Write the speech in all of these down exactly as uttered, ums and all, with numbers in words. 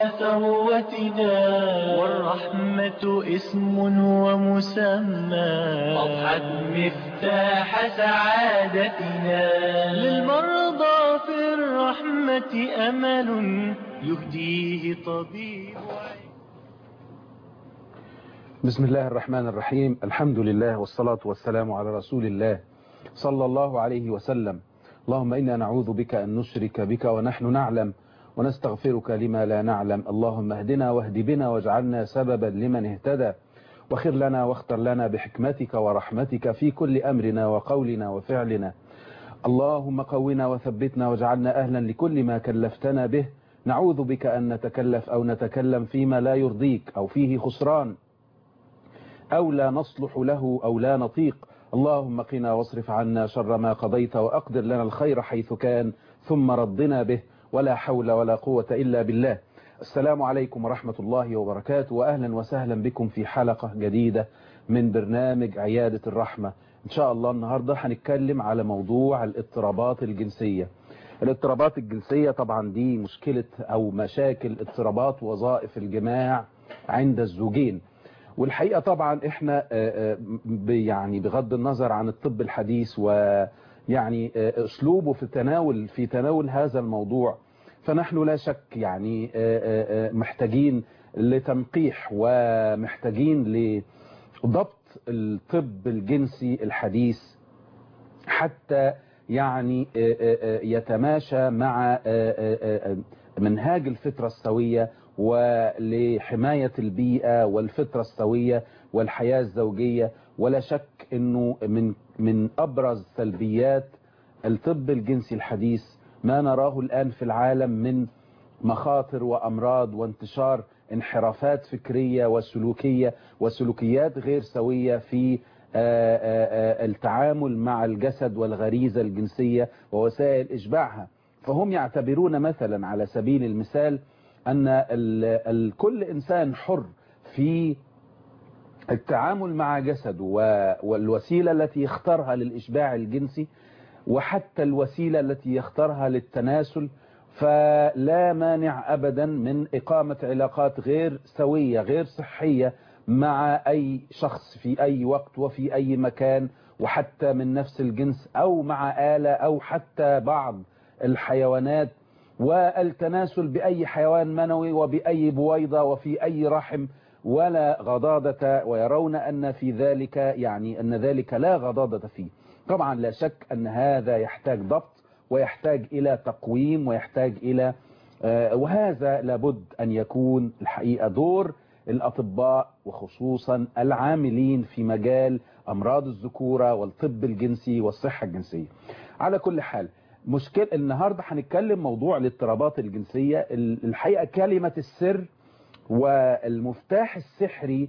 ثروتنا والرحمة اسم ومسمى أضحت مفتاح سعادتنا للمرضى في الرحمة أمل يهديه طبيب. بسم الله الرحمن الرحيم. الحمد لله والصلاة والسلام على رسول الله صلى الله عليه وسلم. اللهم إنا نعوذ بك أن نشرك بك ونحن نعلم ونستغفرك لما لا نعلم. اللهم اهدنا واهد بنا واجعلنا سببا لمن اهتدى، وخر لنا واختر لنا بحكمتك ورحمتك في كل أمرنا وقولنا وفعلنا. اللهم قونا وثبتنا واجعلنا أهلا لكل ما كلفتنا به. نعوذ بك أن نتكلف أو نتكلم فيما لا يرضيك أو فيه خسران أو لا نصلح له أو لا نطيق. اللهم قنا واصرف عنا شر ما قضيت وأقدر لنا الخير حيث كان ثم ردنا به، ولا حول ولا قوة إلا بالله. السلام عليكم ورحمة الله وبركاته، وأهلا وسهلا بكم في حلقة جديدة من برنامج عيادة الرحمة. إن شاء الله النهاردة هنتكلم على موضوع الاضطرابات الجنسية. الاضطرابات الجنسية طبعا دي مشكلة أو مشاكل اضطرابات وظائف الجماع عند الزوجين. والحقيقة طبعا احنا يعني بغض النظر عن الطب الحديث ويعني اسلوبه في تناول في تناول هذا الموضوع، فنحن لا شك يعني محتاجين لتنقيح ومحتاجين لضبط الطب الجنسي الحديث حتى يعني يتماشى مع منهاج الفطرة السوية ولحماية البيئة والفطرة السوية والحياة الزوجية. ولا شك أنه من من أبرز سلبيات الطب الجنسي الحديث ما نراه الآن في العالم من مخاطر وأمراض وانتشار انحرافات فكرية وسلوكية وسلوكيات غير سوية في التعامل مع الجسد والغريزة الجنسية ووسائل إشباعها. فهم يعتبرون مثلا على سبيل المثال أن كل إنسان حر في التعامل مع جسده والوسيلة التي يختارها للإشباع الجنسي وحتى الوسيلة التي يختارها للتناسل، فلا مانع أبدا من إقامة علاقات غير سوية غير صحية مع أي شخص في أي وقت وفي أي مكان، وحتى من نفس الجنس أو مع آلة أو حتى بعض الحيوانات، والتناسل بأي حيوان منوي وبأي بويضة وفي أي رحم ولا غضاضة، ويرون أن في ذلك يعني أن ذلك لا غضاضة فيه. طبعا لا شك أن هذا يحتاج ضبط ويحتاج إلى تقويم ويحتاج إلى آه وهذا لابد أن يكون الحقيقة دور الأطباء وخصوصا العاملين في مجال أمراض الذكورة والطب الجنسي والصحة الجنسية. على كل حال مشكلة النهاردة هنتكلم موضوع الاضطرابات الجنسية. الحقيقة كلمة السر والمفتاح السحري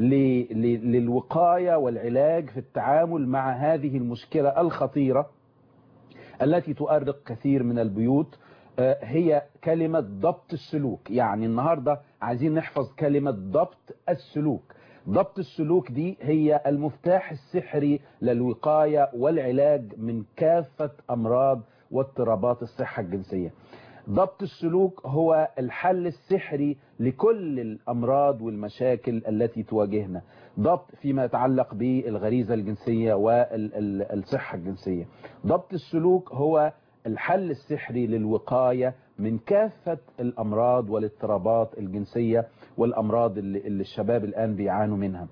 للوقاية والعلاج في التعامل مع هذه المشكلة الخطيرة التي تؤرق كثير من البيوت هي كلمة ضبط السلوك. يعني النهاردة عايزين نحفظ كلمة ضبط السلوك. ضبط السلوك دي هي المفتاح السحري للوقاية والعلاج من كافة أمراض واضطرابات الصحة الجنسية. ضبط السلوك هو الحل السحري لكل الأمراض والمشاكل التي تواجهنا. ضبط فيما يتعلق بالغريزة الجنسية والصحة الجنسية. ضبط السلوك هو الحل السحري للوقاية من كافة الأمراض والاضطرابات الجنسية والأمراض اللي, اللي الشباب الآن بيعانوا منها.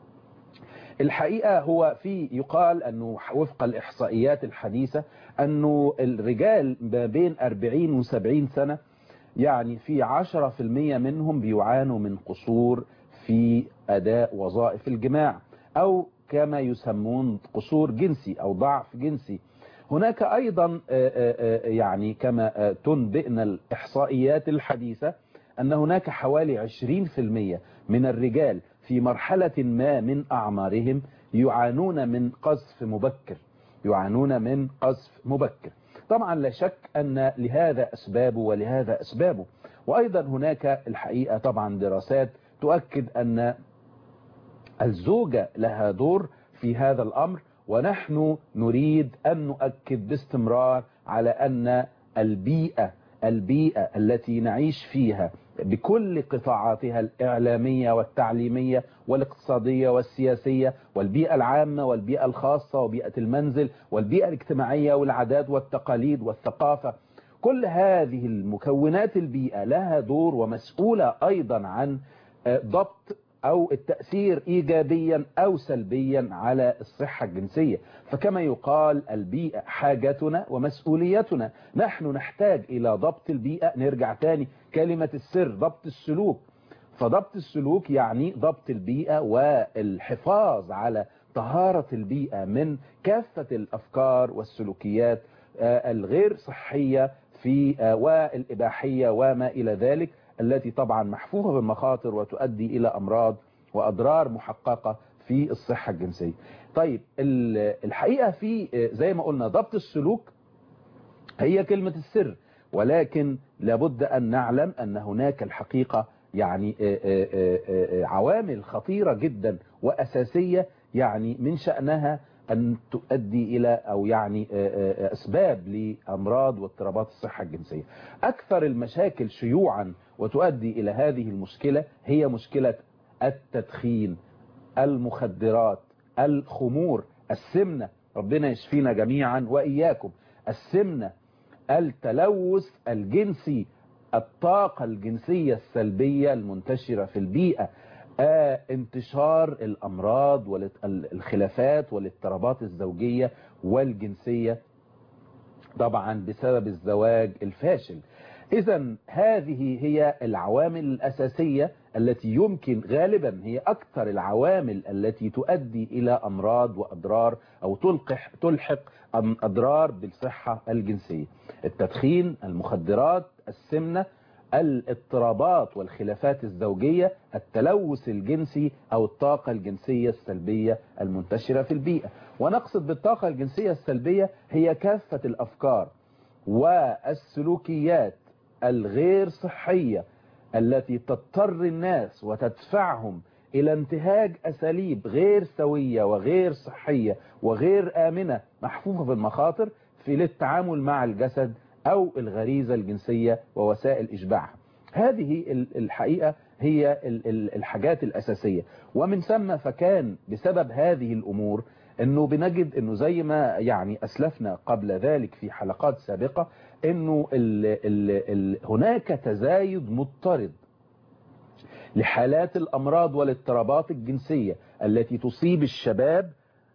الحقيقة هو في يقال أنه وفق الإحصائيات الحديثة أنه الرجال ما بين أربعين وسبعين سنة يعني في عشرة في المية منهم بيعانوا من قصور في أداء وظائف الجماع أو كما يسمون قصور جنسي أو ضعف جنسي. هناك أيضا يعني كما تنبئنا الإحصائيات الحديثة أن هناك حوالي عشرين في المية من الرجال في مرحلة ما من أعمارهم يعانون من قذف مبكر يعانون من قذف مبكر. طبعا لا شك أن لهذا أسبابه ولهذا أسبابه. وأيضا هناك الحقيقة طبعا دراسات تؤكد أن الزوجة لها دور في هذا الأمر، ونحن نريد أن نؤكد باستمرار على أن البيئة البيئة التي نعيش فيها بكل قطاعاتها الإعلامية والتعليمية والاقتصادية والسياسية والبيئة العامة والبيئة الخاصة وبيئة المنزل والبيئة الاجتماعية والعادات والتقاليد والثقافة. كل هذه المكونات البيئة لها دور ومسؤولة أيضا عن ضبط أو التأثير إيجابيا أو سلبيا على الصحة الجنسية. فكما يقال البيئة حاجتنا ومسؤوليتنا. نحن نحتاج إلى ضبط البيئة. نرجع تاني كلمة السر ضبط السلوك. فضبط السلوك يعني ضبط البيئة والحفاظ على طهارة البيئة من كافة الأفكار والسلوكيات الغير صحية في والإباحية وما إلى ذلك، التي طبعا محفوفة بالمخاطر وتؤدي إلى أمراض وأضرار محققة في الصحة الجنسية. طيب الحقيقة في زي ما قلنا ضبط السلوك هي كلمة السر، ولكن لابد أن نعلم أن هناك الحقيقة يعني عوامل خطيرة جدا وأساسية يعني من شأنها أن تؤدي إلى أو يعني أسباب لأمراض واضطرابات الصحة الجنسية. أكثر المشاكل شيوعا وتؤدي إلى هذه المشكلة هي مشكلة التدخين، المخدرات، الخمور، السمنة، ربنا يشفينا جميعا وإياكم، السمنة، التلوث الجنسي، الطاقة الجنسية السلبية المنتشرة في البيئة، آه، انتشار الأمراض والخلافات والاضطرابات الزوجية والجنسية طبعا بسبب الزواج الفاشل. إذن هذه هي العوامل الأساسية التي يمكن غالبا هي أكثر العوامل التي تؤدي إلى أمراض وأضرار أو تلقح تلحق أضرار بالصحة الجنسية. التدخين، المخدرات، السمنة، الاضطرابات والخلافات الزوجية، التلوث الجنسي أو الطاقة الجنسية السلبية المنتشرة في البيئة. ونقصد بالطاقة الجنسية السلبية هي كافة الأفكار والسلوكيات الغير صحية التي تضطر الناس وتدفعهم إلى انتهاج أساليب غير سوية وغير صحية وغير آمنة محفوفة بالمخاطر في للتعامل مع الجسد أو الغريزة الجنسية ووسائل إشباعها. هذه الحقيقة هي الحاجات الأساسية، ومن ثم فكان بسبب هذه الأمور أنه بنجد أنه زي ما يعني أسلفنا قبل ذلك في حلقات سابقة أنه ال ال ال هناك تزايد مضطرد لحالات الأمراض والاضطرابات الجنسية التي تصيب الشباب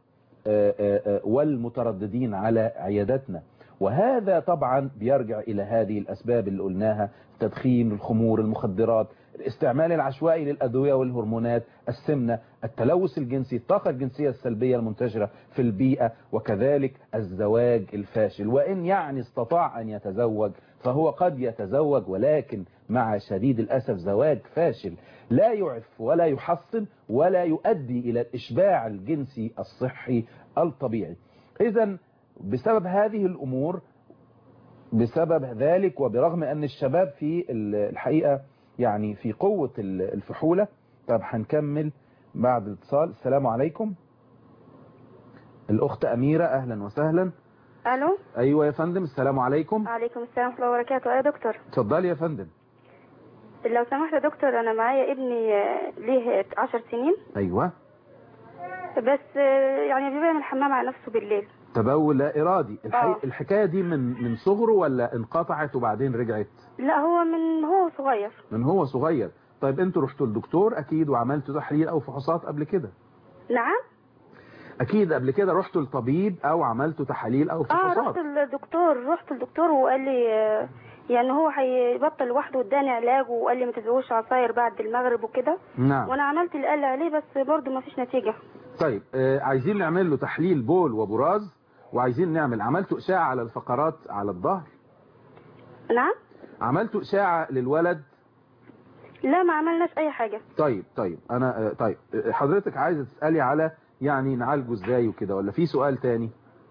والمترددين على عياداتنا. وهذا طبعا بيرجع إلى هذه الأسباب اللي قلناها: التدخين، الخمور، المخدرات، الاستعمال العشوائي للأدوية والهرمونات، السمنة، التلوث الجنسي، الطاقة الجنسية السلبية المنتشرة في البيئة، وكذلك الزواج الفاشل. وإن يعني استطاع أن يتزوج فهو قد يتزوج، ولكن مع شديد الأسف زواج فاشل لا يعف ولا يحصن ولا يؤدي إلى الإشباع الجنسي الصحي الطبيعي. إذن بسبب هذه الأمور، بسبب ذلك وبرغم أن الشباب في الحقيقة يعني في قوة الفحولة. طب هنكمل بعد الاتصال. السلام عليكم. الأخت أميرة، أهلا وسهلا. ألو. أيوة يا فندم، السلام عليكم. عليكم السلام ورحمة الله وبركاته. يا دكتور اتفضلي يا فندم. لو سمحت يا دكتور، أنا معايا ابني ليه عشر سنين. أيوة. بس يعني بيبقى من الحمام على نفسه بالليل. تبول لا إرادي. الحقيقة آه. الحكاية دي من من صغره ولا انقطعت وبعدين رجعت؟ لا، هو من هو صغير. من هو صغير. طيب انتوا رحتوا للدكتور أكيد وعملتوا تحليل أو فحوصات قبل كده؟ نعم. أكيد قبل كده رحتوا للطبيب أو عملتوا تحاليل أو فحوصات؟ اه رحت للدكتور رحت للدكتور وقال لي يعني هو هيبطل لوحده، واداني علاج وقال لي ما تدوقوش عصاير بعد المغرب وكده. نعم. وانا عملت اللي قال لي عليه بس برضه ما فيش نتيجة. طيب آه عايزين نعمل له تحليل بول وبراز، وعايزين نعمل عملتوا إشاعة على الفقرات على الظهر؟ نعم. عملتوا إشاعة للولد؟ لا، ما عملناش اي حاجة. طيب طيب انا طيب حضرتك عايزة تسألي على يعني نعالجه ازاي وكده، ولا في سؤال تاني؟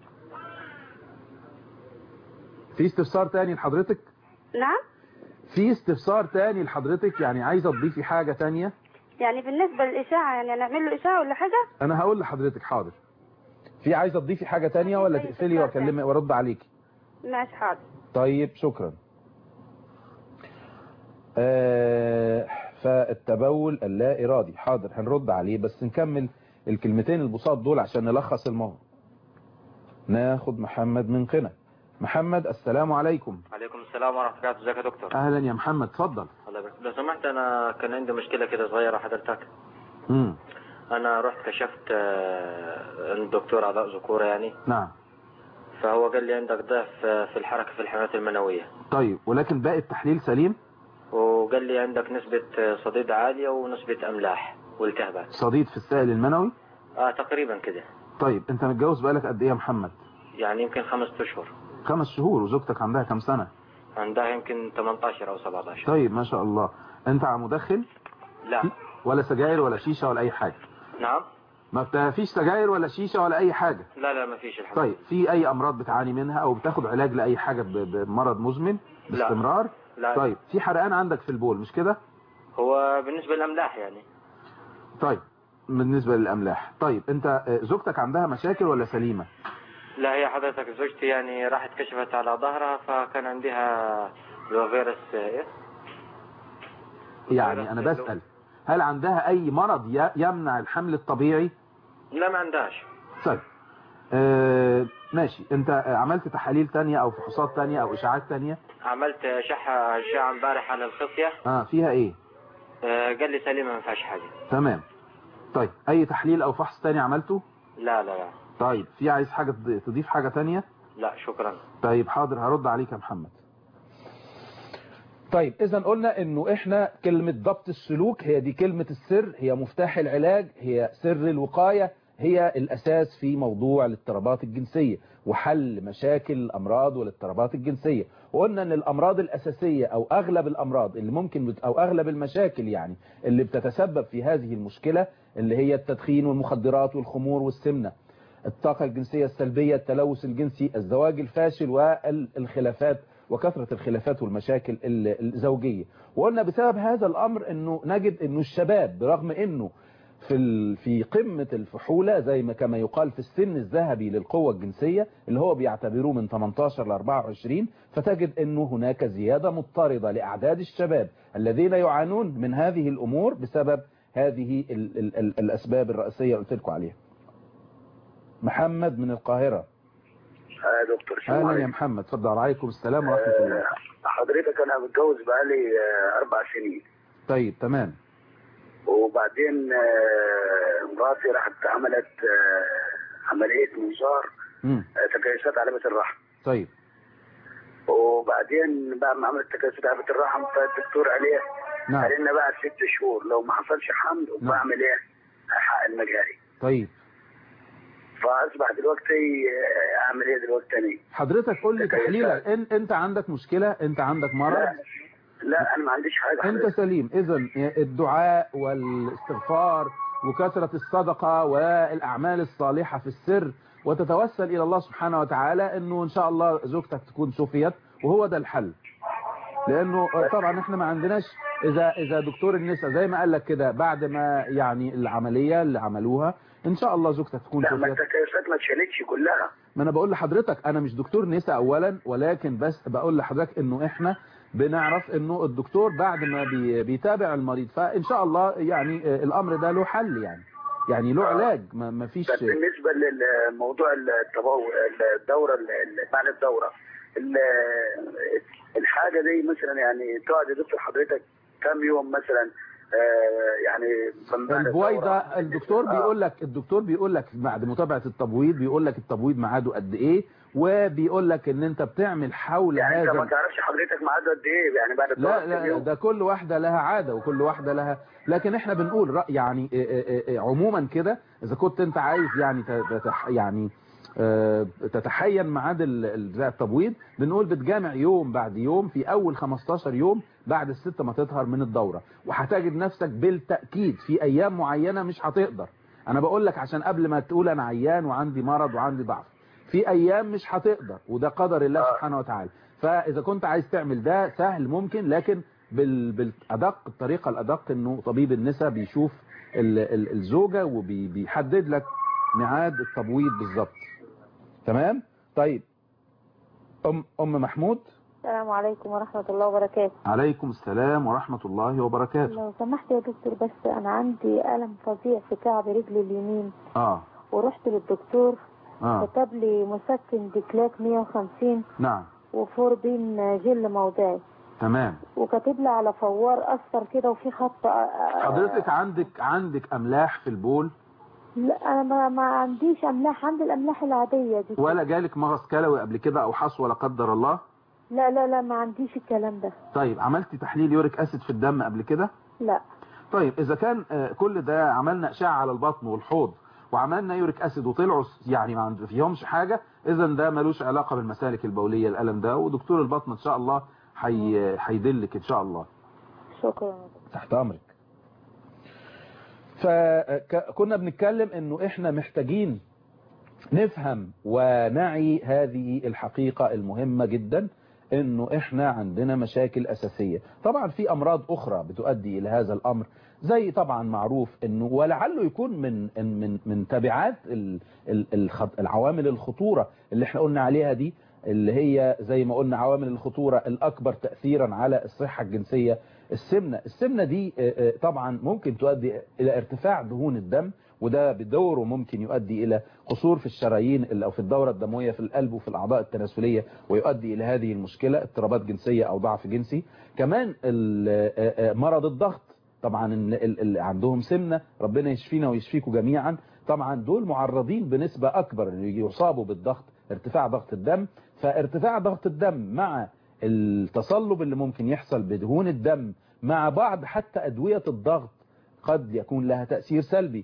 في استفسار تاني لحضرتك؟ نعم. في استفسار تاني لحضرتك، يعني عايزة تضيفي حاجة تانية؟ يعني بالنسبة للإشاعة يعني نعمل له إشاعة ولا حاجة؟ انا هقول لحضرتك حاضر. في عايزة تضيفي حاجة تانية ولا تقفلي واكلمك وارد عليكي؟ ماشي حاضر. طيب شكرا. آه فالتبول اللا إرادي. حاضر هنرد عليه، بس نكمل الكلمتين البساط دول عشان نلخص الموضوع. ناخد محمد من قنا. محمد السلام عليكم. عليكم السلام ورحمة الله. ازيك يا دكتور؟ أهلا يا محمد، اتفضل. الله يبارك. لو سمحت أنا كان عندي مشكلة كده صغيرة حضرتك. امم أنا رحت كشفت الدكتور أعضاء ذكورة يعني. نعم. فهو قال لي عندك ضعف في الحركة في الحيوانات المنوية. طيب، ولكن باقي التحليل سليم؟ وقال لي عندك نسبة صديد عالية ونسبة أملاح والتهابات. صديد في السائل المنوي؟ اه تقريبا كده. طيب انت متجوز بقالك قد ايه يا محمد؟ يعني يمكن خمس اشهر. خمس شهور. وزوجتك عندها كم سنة؟ عندها يمكن ثمانية عشر او سبعة عشر. طيب ما شاء الله. انت مدخن؟ لا. ولا سجاير ولا شيشة ولا اي حاجة؟ نعم. ما فيش سجاير ولا شيشة ولا اي حاجة؟ لا لا ما فيش الحمد. طيب في اي امراض بتعاني منها او بتاخد علاج لاي حاجة بمرض مزمن باستمرار؟ لا. لا. طيب في حرقان عندك في البول مش كده؟ هو بالنسبة للاملاح يعني. طيب بالنسبة للاملاح. طيب انت زوجتك عندها مشاكل ولا سليمة؟ لا هي حضرتك زوجتي يعني راحت كشفت على ظهرها فكان عندها فيروس ايه؟ يعني انا بسأل هل عندها اي مرض يمنع الحمل الطبيعي؟ لا ما عندهاش. طيب آه ماشي. انت عملت تحاليل تانية او فحوصات تانية او اشاعات تانية؟ عملت شحة اشعة امبارح على الخصية. اه فيها ايه؟ آه قال لي سليمة ما فيهاش حاجة. تمام. طيب اي تحليل او فحص تاني عملته؟ لا لا لا. طيب في عايز حاجة تضيف حاجة تانية؟ لا شكرا. طيب حاضر هرد عليك يا محمد. طيب اذا قلنا انه احنا كلمة ضبط السلوك هي دي كلمة السر، هي مفتاح العلاج، هي سر الوقاية، هي الاساس في موضوع الاضطرابات الجنسية وحل مشاكل الامراض والاضطرابات الجنسية. وقلنا ان الامراض الاساسية او اغلب الامراض اللي ممكن بت... او اغلب المشاكل يعني اللي بتتسبب في هذه المشكلة اللي هي التدخين والمخدرات والخمور والسمنة، الطاقة الجنسية السلبية، التلوث الجنسي، الزواج الفاشل والخلافات وكثرة الخلافات والمشاكل الزوجية. وقلنا بسبب هذا الأمر أنه نجد أنه الشباب برغم أنه في في قمة الفحولة زي ما كما يقال في السن الذهبي للقوة الجنسية اللي هو بيعتبروه من ثمانية عشر ل أربعة وعشرين، فتجد أنه هناك زيادة مضطردة لأعداد الشباب الذين يعانون من هذه الأمور بسبب هذه ال ال ال الأسباب الرئيسية قلت لكم عليها. محمد من القاهرة. يا دكتور اهلا يا محمد، اتفضل. عليكم السلام ورحمة الله. حضرتك انا متجوز بقالي اربع سنين. طيب تمام. وبعدين مراتي راحت عملت عملية منظار تكيسات علامة الرحم. طيب. وبعدين بعد ما عملت تكيسات علامة الرحم فالدكتور عليه نعم قال لنا بعد ست شهور لو ما حصلش حمل وبعمل نعم. ايه حق المجاري. طيب. فاصبح دلوقتي اعمل ايه دلوقتي تاني؟ حضرتك قول لي تحليلك إن انت عندك مشكلة، انت عندك مرض؟ لا لا انا ما عنديش حاجة. انت سليم. اذا الدعاء والاستغفار وكثرة الصدقة والاعمال الصالحة في السر وتتوسل الى الله سبحانه وتعالى انه ان شاء الله زوجتك تكون شفيت، وهو ده الحل. لانه طبعا احنا ما عندناش اذا اذا دكتور النساء زي ما قال لك كده بعد ما يعني العملية اللي عملوها ان شاء الله زوجتك تكون لا شفيت. ما التكيسات ما اتشالتش كلها. ما انا بقول لحضرتك انا مش دكتور نساء اولا، ولكن بس بقول لحضرتك انه احنا بنعرف انه الدكتور بعد ما بي بيتابع المريض فان شاء الله يعني الامر ده له حل يعني يعني له علاج ما فيش. بالنسبة للموضوع التبول الدورة بعد الدورة الحاجة دي مثلا يعني تقعد يا دكتور حضرتك كم يوم مثلا يعني البويضة الدكتور بيقول لك الدكتور بيقول لك بعد متابعة التبويض بيقول لك التبويض ميعاده قد ايه، وبيقول لك ان انت بتعمل حول يعني هذا. انت ما تعرفش حضرتك ميعاده قد ايه يعني بعد الدورة؟ لا لا ده كل واحدة لها عادة وكل واحدة لها، لكن احنا بنقول رأي يعني عموما كده اذا كنت انت عايز يعني يعني تتحين ميعاد التبويض بنقول بتجامع يوم بعد يوم في اول خمستاشر يوم بعد الست ما تطهر من الدورة، وهتجد نفسك بالتأكيد في ايام معينة مش هتقدر. انا بقول لك عشان قبل ما تقول انا عيان وعندي مرض وعندي ضعف، في ايام مش هتقدر وده قدر الله سبحانه وتعالى. فاذا كنت عايز تعمل ده سهل ممكن، لكن بالادق الطريقة الادق انه طبيب النساء بيشوف الزوجة وبيحدد لك ميعاد التبويض بالظبط. تمام. طيب ام ام محمود. السلام عليكم ورحمة الله وبركاته. عليكم السلام ورحمة الله وبركاته. لو سمحت يا دكتور، بس أنا عندي ألم فظيع في كعب رجلي اليمين. اه ورحت للدكتور اه كتب لي مسكن ديكلاك مية وخمسين نعم وفوربين جل موضعي، تمام، وكاتب لي على فوار أصفر كده وفي خط. حضرتك عندك عندك أملاح في البول؟ لا أنا ما, ما عنديش أملاح، عندي الأملاح العادية دي. ولا جالك مغص كلوي قبل كده أو حصوة لا قدر الله؟ لا لا لا ما عنديش الكلام ده. طيب عملتي تحليل يوريك أسيد في الدم قبل كده؟ لا. طيب إذا كان كل ده عملنا أشعة على البطن والحوض وعملنا يوريك أسيد وطلعوا يعني ما فيهمش حاجة، إذا ده ملوش علاقة بالمسالك البولية الألم ده، ودكتور البطن إن شاء الله هيدلك إن شاء الله. شكرا. تحت أمرك. فكنا بنتكلم إنه إحنا محتاجين نفهم ونعي هذه الحقيقة المهمة جدا، انه احنا عندنا مشاكل اساسية. طبعا في امراض اخرى بتؤدي الى هذا الامر، زي طبعا معروف انه ولعله يكون من من من تبعات العوامل الخطورة اللي احنا قلنا عليها دي، اللي هي زي ما قلنا عوامل الخطورة الاكبر تأثيرا على الصحة الجنسية السمنة. السمنة دي طبعا ممكن تؤدي الى ارتفاع دهون الدم، وده بدوره ممكن يؤدي إلى قصور في الشرايين أو في الدورة الدموية في القلب وفي الأعضاء التناسلية، ويؤدي إلى هذه المشكلة اضطرابات جنسية أو ضعف جنسي. كمان مرض الضغط، طبعا اللي عندهم سمنة ربنا يشفينا ويشفيكم جميعا، طبعا دول معرضين بنسبة أكبر أن يصابوا بالضغط، ارتفاع ضغط الدم. فارتفاع ضغط الدم مع التصلب اللي ممكن يحصل بدهون الدم مع بعض حتى أدوية الضغط قد يكون لها تأثير سلبي.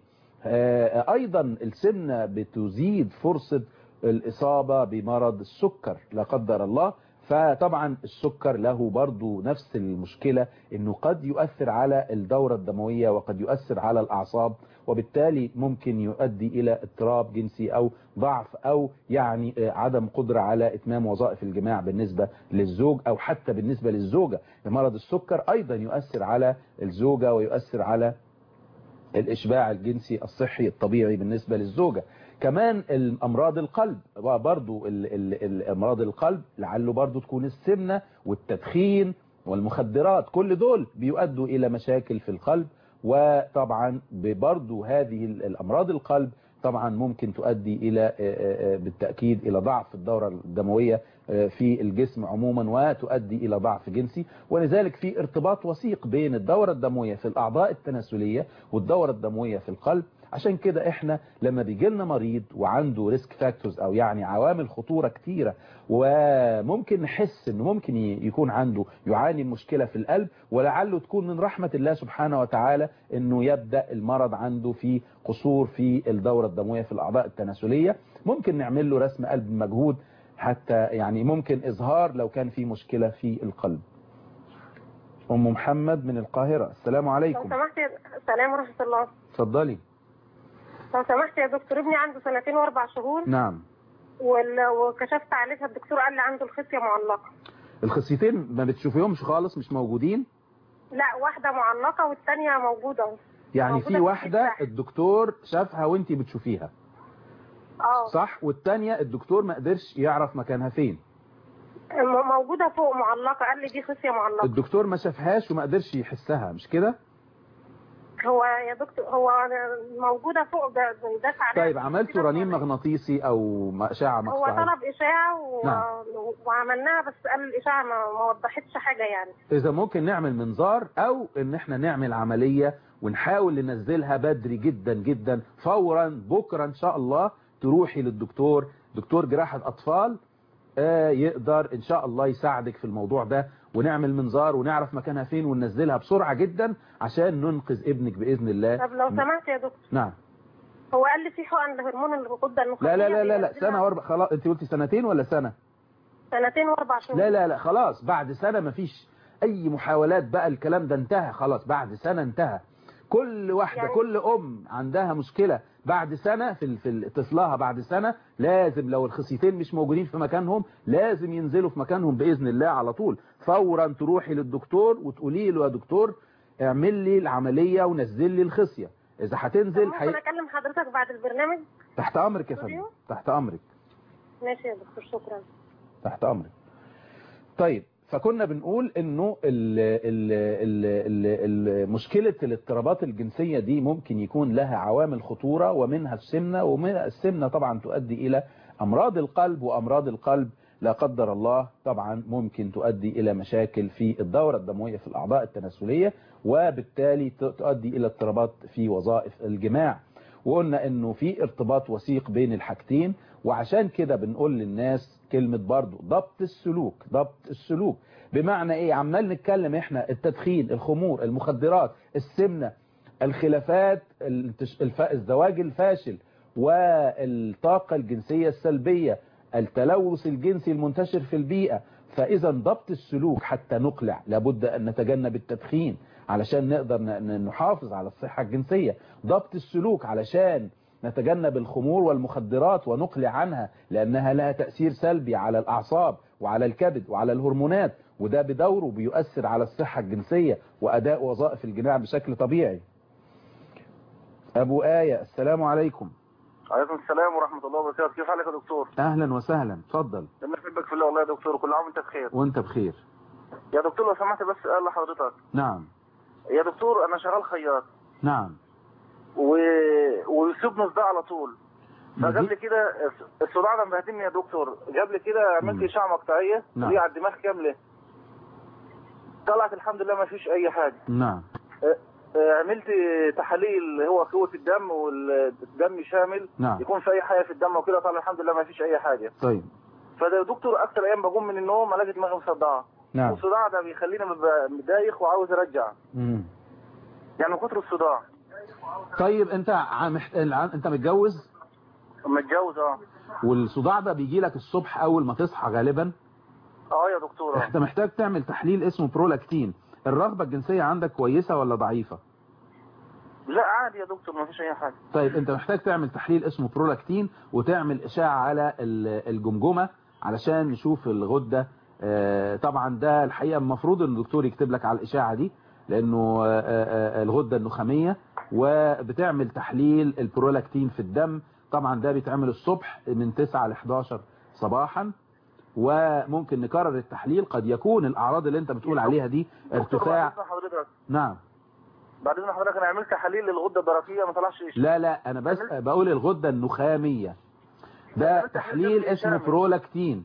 ايضا السمنة بتزيد فرصة الاصابة بمرض السكر لا قدر الله. فطبعا السكر له برضو نفس المشكلة، انه قد يؤثر على الدورة الدموية وقد يؤثر على الاعصاب، وبالتالي ممكن يؤدي الى اضطراب جنسي او ضعف او يعني عدم قدرة على اتمام وظائف الجماع بالنسبة للزوج او حتى بالنسبة للزوجة. مرض السكر ايضا يؤثر على الزوجة ويؤثر على الإشباع الجنسي الصحي الطبيعي بالنسبة للزوجة. كمان الأمراض القلب برضو الأمراض القلب لعله برضو تكون السمنة والتدخين والمخدرات، كل دول بيؤدوا إلى مشاكل في القلب. وطبعا برضو هذه الأمراض القلب طبعا ممكن تؤدي إلى بالتأكيد إلى ضعف الدورة الدموية في الجسم عموما وتؤدي إلى ضعف جنسي. ولذلك في ارتباط وثيق بين الدورة الدموية في الأعضاء التناسلية والدورة الدموية في القلب. عشان كده احنا لما بيجي لنا مريض وعنده ريسك فاكتورز او يعني عوامل خطورة كتيرة، وممكن نحس انه ممكن يكون عنده يعاني مشكلة في القلب، ولعله تكون من رحمة الله سبحانه وتعالى انه يبدأ المرض عنده في قصور في الدورة الدموية في الاعضاء التناسلية، ممكن نعمل له رسم قلب مجهود حتى يعني ممكن اظهار لو كان في مشكلة في القلب. ام محمد من القاهرة، السلام عليكم. لو سمحت يا السلام ورحمة الله. اتفضلي. لو سمحت يا دكتور، ابني عنده سنتين واربع شهور. نعم. وكشفت عليها الدكتور قال لي عنده الخصية معلقة. الخصيتين ما بتشوفيهمش خالص، مش موجودين؟ لا، واحدة معلقة والثانية موجودة. يعني موجودة في واحدة الدكتور شافها وانتي بتشوفيها. اه صح، والثانية الدكتور ما قدرش يعرف مكانها فين. موجودة فوق معلقة، قال لي دي خصية معلقة. الدكتور ما شافهاش وما قدرش يحسها، مش كده؟ هو يا دكتور هو موجودة فوق بيدافع عليها. طيب عملتوا رنين مغناطيسي او اشعة مقطعية؟ هو طلب اشعة و... نعم. وعملناها، بس قال الاشعة ما... ما وضحتش حاجة يعني. اذا ممكن نعمل منظار او ان احنا نعمل عملية ونحاول ننزلها بدري جدا جدا فورا. بكرة ان شاء الله تروحي للدكتور، دكتور جراحة اطفال آه يقدر ان شاء الله يساعدك في الموضوع ده، ونعمل منظار ونعرف مكانها فين وننزلها بسرعة جدا عشان ننقذ ابنك بإذن الله. طب لو سمحت يا دكتور. نعم. هو قال لي في حقن لهرمون الغدة النخامية. لا لا لا لا, لا. سنة واربع خلاص. انت قلتي سنتين ولا سنة؟ سنتين واربع شهور. لا لا لا خلاص، بعد سنة مفيش اي محاولات بقى، الكلام ده انتهى خلاص، بعد سنة انتهى. كل واحدة يعني كل ام عندها مشكلة بعد سنة في في طفلها، بعد سنة لازم لو الخصيتين مش موجودين في مكانهم لازم ينزلوا في مكانهم بإذن الله على طول. فورا تروحي للدكتور وتقولي له يا دكتور اعمل لي العملية ونزل لي الخصية. اذا هتنزل ممكن حي... اكلم حضرتك بعد البرنامج؟ تحت امرك يا فندم، تحت امرك. ماشي يا دكتور، شكرا. تحت امرك. طيب فكنا بنقول انه ال ال ال ال ال مشكلة الاضطرابات الجنسية دي ممكن يكون لها عوامل خطورة، ومنها السمنة، ومن السمنة طبعا تؤدي الى امراض القلب، وامراض القلب لا قدر الله طبعا ممكن تؤدي الى مشاكل في الدورة الدموية في الاعضاء التناسلية، وبالتالي تؤدي الى اضطرابات في وظائف الجماع. وقلنا انه في ارتباط وثيق بين الحاجتين، وعشان كده بنقول للناس كلمة برضو ضبط السلوك. ضبط السلوك بمعنى ايه؟ عمال نتكلم احنا التدخين، الخمور، المخدرات، السمنة، الخلافات، الزواج الفاشل، والطاقة الجنسية السلبية، التلوث الجنسي المنتشر في البيئة. فإذا ضبط السلوك حتى نقلع، لابد أن نتجنب التدخين علشان نقدر نحافظ على الصحة الجنسية. ضبط السلوك علشان نتجنب الخمور والمخدرات ونقلع عنها، لأنها لها تأثير سلبي على الأعصاب وعلى الكبد وعلى الهرمونات، وده بدوره بيؤثر على الصحة الجنسية وأداء وظائف الجماع بشكل طبيعي. أبو آية، السلام عليكم. عليكم السلام ورحمة الله وبركاته. كيف حالك يا دكتور؟ أهلا وسهلا، اتفضل. لما أحبك في الله والله يا دكتور، كل عام وأنت بخير. وأنت بخير يا دكتور لو سمحت بس سؤال لحضرتك. نعم يا دكتور أنا شغال خياط. نعم. و... ويصيبني صداع على طول. فقبل كده الصداع ده مبهدلني يا دكتور. قبل كده عملت إشعة مقطعية اللي على الدماغ كاملة، طلعت الحمد لله ما فيش أي حاجة. نعم. عملت تحاليل هو قوة الدم والدم شامل. نعم. يكون في أي حاجة في الدم وكده، طلع الحمد لله ما فيش أي حاجة. طيب. فده يا دكتور أكتر أيام بقوم من النوم ألاقي دماغي مصدعة. نعم. والصداع ده بيخليني متضايق وعاوز أرجع. امم يعني من كتر الصداع. طيب أنت محت... أنت متجوز؟ متجوز اه. والصداع ده بيجي لك الصبح أول ما تصحى غالبا؟ اه يا دكتور. أنت محتاج تعمل تحليل اسمه برولاكتين. الرغبة الجنسية عندك كويسة ولا ضعيفة؟ لا عادي يا دكتور ما فيش اي حاجة. طيب انت محتاج تعمل تحليل اسمه برولاكتين، وتعمل اشعة على الجمجمة علشان نشوف الغدة. طبعا ده الحقيقة المفروض ان الدكتور يكتب لك على الاشعة دي، لانه الغدة النخامية، وبتعمل تحليل البرولاكتين في الدم. طبعا ده بيتعمل الصبح من تسعة ل احداشر صباحا، وممكن نكرر التحليل. قد يكون الاعراض اللي انت بتقول عليها دي ارتفاع. نعم. بعد اذن حضرتك انا عملت تحاليل للغده الدرقيه ما طلعش ايش. لا لا انا بس بقول الغده النخاميه، ده تحليل اسمه برولاكتين.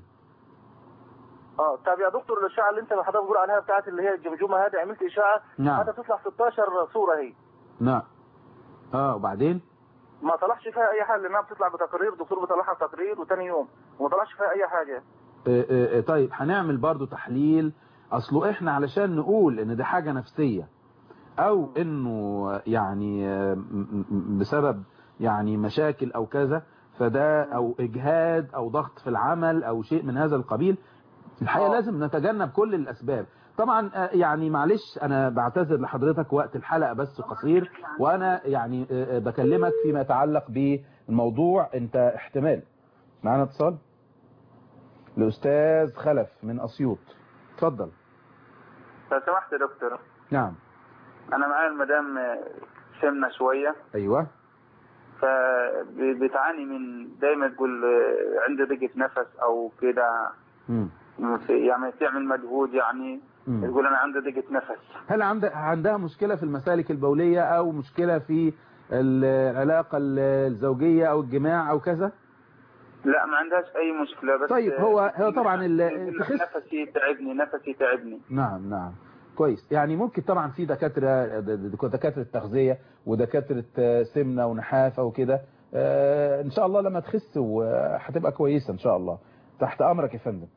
اه طب يا دكتور الاشعه اللي انت حضرتك بتقول عليها بتاعت اللي هي الجمجمه هذه، عملت اشعه نعم. هذا تطلع ستاشر صوره هي. نعم. اه وبعدين ما طلعش فيها اي حاجه، لانها بتطلع بتقرير، الدكتور بيطلعها تقرير وثاني يوم وما طلعش فيها اي حاجه. اه اه طيب هنعمل برضو تحليل. اصله احنا علشان نقول ان ده حاجه نفسيه او انه يعني بسبب يعني مشاكل او كذا، فده او اجهاد او ضغط في العمل او شيء من هذا القبيل، الحقيقة لازم نتجنب كل الاسباب. طبعا يعني معلش انا بعتذر لحضرتك، وقت الحلقة بس قصير، وانا يعني بكلمك فيما يتعلق بالموضوع. انت احتمال معنا اتصال الاستاذ خلف من اسيوط، اتفضل. لو سمحت يا دكتور. نعم. انا معايا المدام سمنه شويه. ايوه. فبتعاني من دايما تقول عندي ضيقه نفس او كده، يعني تعمل مجهود، يعني مم. تقول انا عندي ضيقه نفس. هل عندها عندها مشكله في المسالك البوليه او مشكله في العلاقه الزوجيه او الجماع او كذا؟ لا ما عندهاش اي مشكله. بس طيب هو هو طبعا نفسي تعبني نفسي تعبني. نعم نعم كويس. يعني ممكن طبعا في دكاتره دكاتره تغذيه ودكاتره سمنه ونحافه وكده، ان شاء الله لما تخس وهتبقى كويسه ان شاء الله. تحت امرك يا فندم.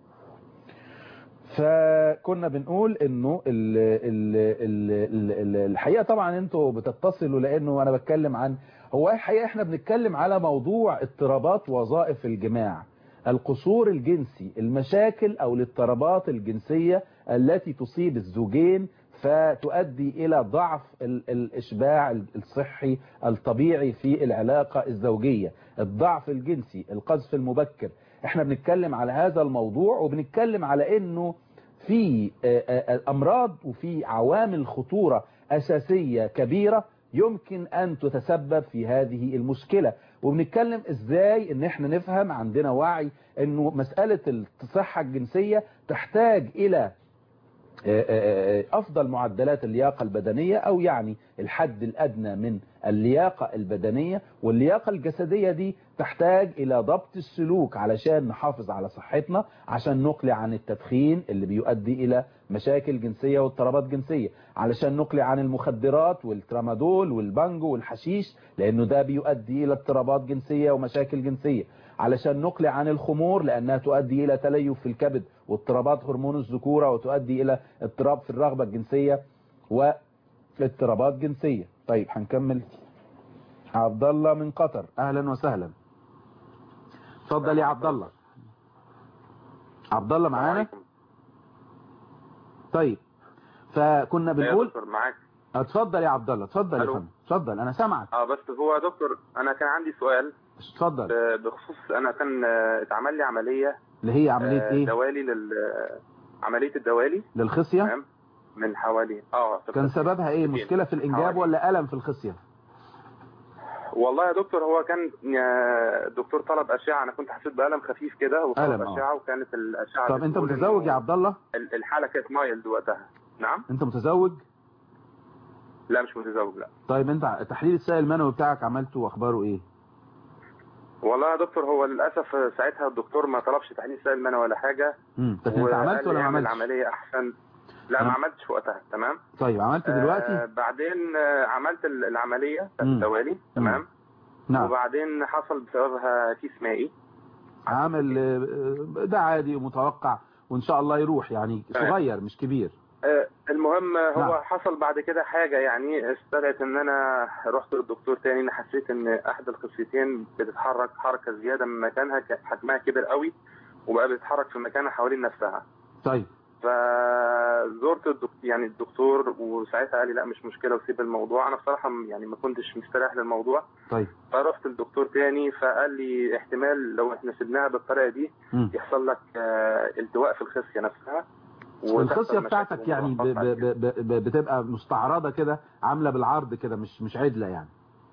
فكنا بنقول انه ال ال ال ال الحقيقه طبعا انتوا بتتصلوا لانه انا بتكلم عن، هو الحقيقه احنا بنتكلم على موضوع اضطرابات وظائف الجماع، القصور الجنسي، المشاكل او الاضطرابات الجنسيه التي تصيب الزوجين فتؤدي الى ضعف الاشباع الصحي الطبيعي في العلاقه الزوجيه، الضعف الجنسي، القذف المبكر. احنا بنتكلم على هذا الموضوع، وبنتكلم على انه في امراض وفي عوامل خطورة اساسية كبيرة يمكن أن تتسبب في هذه المشكلة. وبنتكلم إزاي إن إحنا نفهم عندنا وعي إنه مسألة الصحة الجنسية تحتاج إلى أفضل معدلات اللياقة البدنية، أو يعني الحد الأدنى من اللياقة البدنية. واللياقة الجسدية دي تحتاج إلى ضبط السلوك علشان نحافظ على صحتنا، عشان نقلع عن التدخين اللي بيؤدي إلى مشاكل جنسية واضطرابات جنسية، علشان نقلع عن المخدرات والترامادول والبانجو والحشيش لأنه ده بيؤدي إلى اضطرابات جنسية ومشاكل جنسية، علشان نقلع عن الخمور لأنها تؤدي إلى تليف في الكبد واضطرابات هرمون الذكورة وتؤدي إلى اضطراب في الرغبة الجنسية واضطرابات جنسية. طيب هنكمل. عبد الله من قطر، أهلا وسهلا. اتفضل يا عبد الله. عبد الله معانا؟ طيب فكنا بنقول معاك. اتفضل يا عبد الله. اتفضل يا فندم. اتفضل انا سامعك. اه بس هو يا دكتور انا كان عندي سؤال. اتفضل. بخصوص انا كان اتعمل لي عمليه اللي هي عمليه ايه؟ دوالي لل عمليه الدوالي للخصيه. تمام. من حوالي اه كان سببها ايه؟ مشكله في الانجاب حوالي. ولا الم في الخصيه؟ والله يا دكتور هو كان الدكتور طلب اشعه، انا كنت حسيت بالم خفيف كده وطلب اشعه وكانت الاشعه. طب انت متزوج يا عبد الله؟ الحاله كانت مايلد وقتها. نعم. انت متزوج؟ لا مش متزوج لا. طيب انت تحليل السائل المنوي بتاعك عملته واخباره ايه؟ والله يا دكتور هو للاسف ساعتها الدكتور ما طلبش تحليل سائل منوي ولا حاجه. امم طب انت عملت ولا ما عملتش؟ العمليه احسن. لا ما عملتش في وقتها. تمام. طيب عملت دلوقتي؟ آه بعدين آه عملت العمليه الدوالي. تمام. نعم. وبعدين حصل بسببها كيس مائي. عامل ده عادي ومتوقع وان شاء الله يروح يعني صغير مش كبير. آه المهم هو نعم. حصل بعد كده حاجه يعني استدعت ان انا رحت للدكتور تاني. انا حسيت ان احدى الخصيتين بتتحرك حركه زياده من مكانها، حجمها كبر قوي وبقى بتتحرك في مكانها حوالين نفسها. طيب. فزورت الدكتور يعني الدكتور وساعتها قال لي لا مش مشكله وسيب الموضوع. انا بصراحه يعني ما كنتش مستريح للموضوع. طيب. فرحت الدكتور تاني فقال لي احتمال لو احنا سيبناها بالطريقه دي م. يحصل لك التواء في الخصيه نفسها. الخصيه بتاعتك يعني ب ب ب بتبقى مستعرضه كده عامله بالعرض كده مش مش عدله يعني.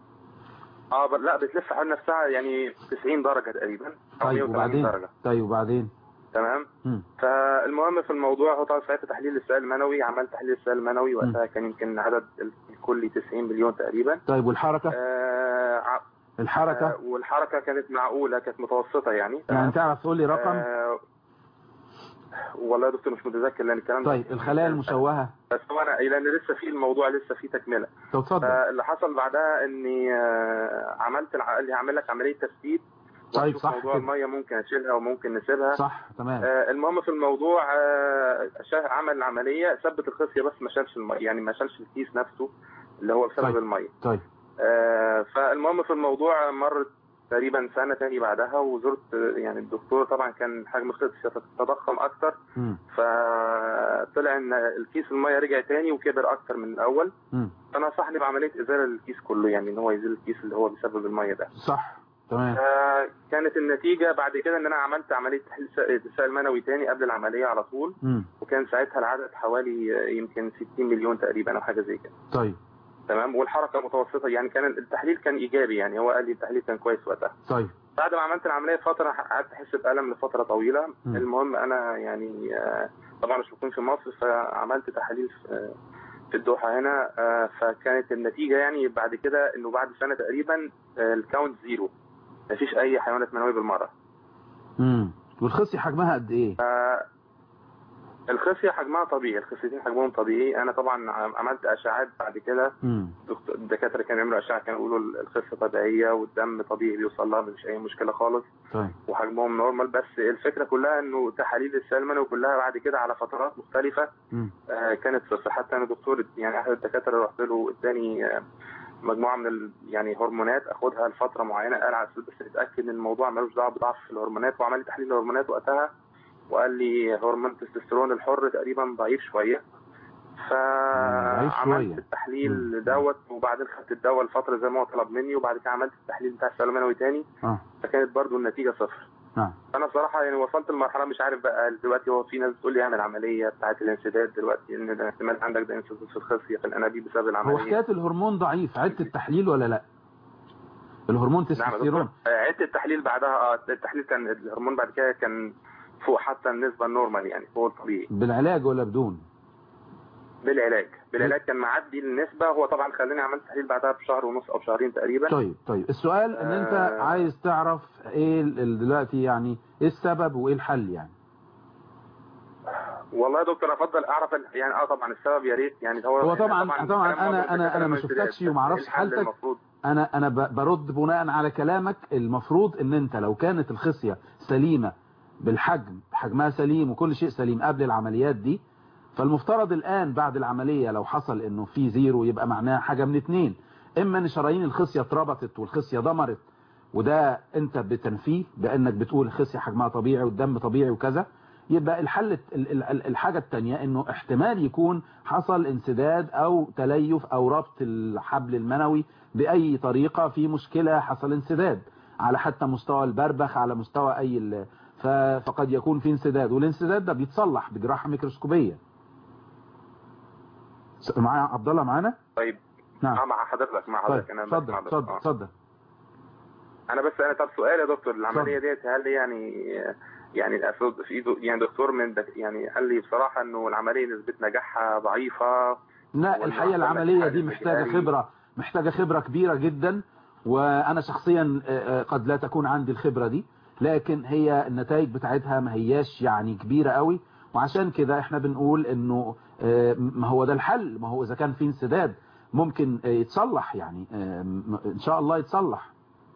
اه لا بتلف حول نفسها يعني تسعين درجه تقريبا. طيب وبعدين درجة. طيب وبعدين تمام. م. فالمهم في الموضوع هو طبعا ساعتها تحليل السائل المنوي. عملت تحليل السائل المنوي وقتها كان يمكن عدد الكلي تسعين مليون تقريبا. طيب والحركه؟ آه الحركه آه والحركه كانت معقوله كانت متوسطه يعني. يعني تعرف تقول لي رقم؟ آه والله يا دكتور مش متذكر لان الكلام طيب الخلايا المشوهه بس هو انا لان لسه في الموضوع لسه في تكمله. اتفضل. اللي حصل بعدها اني عملت قال لي هعمل لك عمليه تثبيت. طيب صح. موضوع الميه ممكن اشيلها وممكن نسيبها. صح تمام. آه المهم في الموضوع آه عمل العمليه ثبت الخصيه بس ما شالش الميه يعني ما شالش الكيس نفسه اللي هو بسبب طيب. الميه. طيب. آه فالمهم في الموضوع مرت تقريبا سنه تاني بعدها وزرت يعني الدكتور. طبعا كان حجم الخصيه تضخم اكتر. م. فطلع ان الكيس الميه رجع تاني وكبر اكتر من الاول. فنصحني بعمليه ازاله الكيس كله يعني ان هو يزيل الكيس اللي هو بسبب الميه ده. صح تمام. آه كانت النتيجه بعد كده ان انا عملت عمليه تحليل سائل منوي تاني قبل العمليه على طول. م. وكان ساعتها العدد حوالي يمكن ستين مليون تقريبا او حاجه زي كده. طيب تمام. والحركه متوسطه يعني كان التحليل كان ايجابي يعني هو قال لي التحليل كان كويس وقتها. طيب. بعد ما عملت العمليه فتره قعدت احس بالم لفتره طويله. م. المهم انا يعني آه طبعا مش بكون في مصر فعملت تحاليل في في الدوحه هنا. آه فكانت النتيجه يعني بعد كده انه بعد سنه تقريبا آه الكاونت زيرو مفيش اي حيوانات منويه بالمره. امم والخصيه حجمها قد ايه؟ آه الخصيه حجمها طبيعي. الخصيتين حجمهم طبيعي. انا طبعا عملت اشعاعات بعد كده. الدكاتره كانوا يعملوا اشعه كانوا يقولوا الخصيه طبيعيه والدم طبيعي بيوصل لها مفيش اي مشكله خالص. طيب. وحجمهم نورمال. بس الفكره كلها انه تحاليل السائل المنوي كلها بعد كده على فترات مختلفه آه كانت صفر. حتى انا دكتور يعني احد الدكاتره اللي رحت له اداني آه مجموعه من ال... يعني هرمونات اخدها لفتره معينه. قال على اساس بس اتاكد ان الموضوع ملوش دعوه بضعف في الهرمونات. وعمل لي تحليل الهرمونات وقتها وقال لي هرمون التستوستيرون الحر تقريبا ضعيف شويه. فعملت التحليل دوت وبعدين خدت الدواء لفتره زي ما هو طلب مني. وبعد كده عملت التحليل بتاع السائل المنوي تاني. اه فكانت برضو النتيجه صفر. نعم. انا بصراحه يعني وصلت لمرحله مش عارف بقى دلوقتي. هو في ناس بتقول لي اعمل عمليه بتاعه الانسداد دلوقتي، ان الاحتمال عندك ده انسداد في الخصيه في الانابيب بسبب العمليه. هو حكايه الهرمون ضعيف، عدت التحليل ولا لا؟ الهرمون تستوستيرون. نعم عدت التحليل بعدها اه التحليل كان الهرمون بعد كده كان فوق حتى النسبه النورمال يعني فوق الطبيعي. بالعلاج ولا بدون؟ بالعلاج بالعلاج كان معدي النسبه. هو طبعا خلاني عملت تحليل بعدها بشهر ونص او شهرين تقريبا. طيب طيب السؤال ان انت آه عايز تعرف ايه دلوقتي يعني ايه السبب وايه الحل يعني؟ والله يا دكتور افضل اعرف يعني اه طبعا السبب يا ريت يعني. هو هو طبعا طبعا, طبعا انا انا انا ما شفتكش وما اعرفش حالتك. انا انا برد بناء على كلامك. المفروض ان انت لو كانت الخصيه سليمه بالحجم، حجمها سليم وكل شيء سليم قبل العمليات دي، فالمفترض الآن بعد العملية لو حصل انه في زيرو يبقى معناها حاجة من اتنين: اما ان شرايين الخصية اتربطت والخصية ضمرت، وده انت بتنفيه بانك بتقول الخصية حجمها طبيعي والدم طبيعي وكذا. يبقى الحل الحاجة التانية انه احتمال يكون حصل انسداد او تليف او ربط الحبل المنوي بأي طريقة، في مشكلة حصل انسداد على حتى مستوى البربخ، على مستوى اي، فقد يكون في انسداد، والانسداد ده بيتصلح بجراحة ميكروسكوبية. معايا عبد الله معانا؟ طيب نعم مع حضرتك مع حضرتك انا اتفضل اتفضل اتفضل. انا بس انا طب سؤال يا دكتور، العمليه ديت هل يعني يعني المفروض في يعني دكتور من يعني قال لي بصراحه انه العمليه نسبه نجاحها ضعيفه؟ لا الحقيقه العمليه دي محتاجه خبره محتاجه خبره كبيره جدا، وانا شخصيا قد لا تكون عندي الخبره دي، لكن هي النتائج بتاعتها ما هياش يعني كبيره قوي، وعشان كده احنا بنقول انه ما هو ده الحل. ما هو اذا كان في انسداد ممكن يتصلح يعني ان شاء الله يتصلح.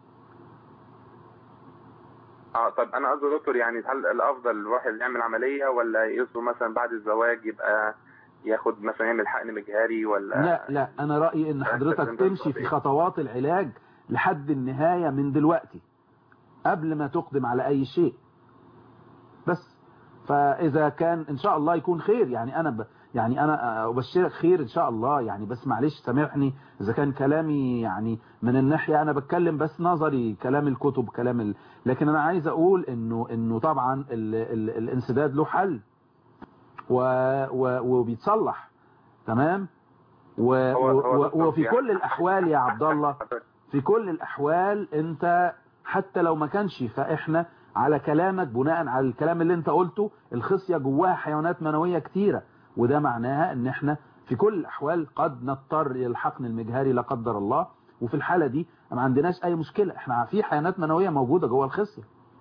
اه طب انا قصدي دكتور يعني هل الافضل الواحد يعمل عمليه ولا يصبر مثلا بعد الزواج يبقى ياخد مثلا يعمل حقن مجهري ولا؟ لا لا انا رايي ان حضرتك تمشي في خطوات العلاج لحد النهايه من دلوقتي قبل ما تقدم على اي شيء بس. فاذا كان ان شاء الله يكون خير يعني انا ب... يعني انا ابشرك خير ان شاء الله يعني. بس معلش سامحني اذا كان كلامي يعني من الناحيه انا بتكلم بس نظري، كلام الكتب كلام ال... لكن انا عايز اقول انه انه طبعا ال... ال... الانسداد له حل و... و... وبيتصلح تمام و... و... وفي كل الاحوال يا عبد الله في كل الاحوال انت حتى لو ما كانش، فاحنا على كلامك بناء على الكلام اللي انت قلته الخصية جواها حيوانات منوية كتيرة، وده معناها ان احنا في كل الاحوال قد نضطر الى الحقن المجهري لا قدر الله، وفي الحالة دي ما عندناش اي مشكلة، احنا في حيوانات منوية موجودة جوه الخصية.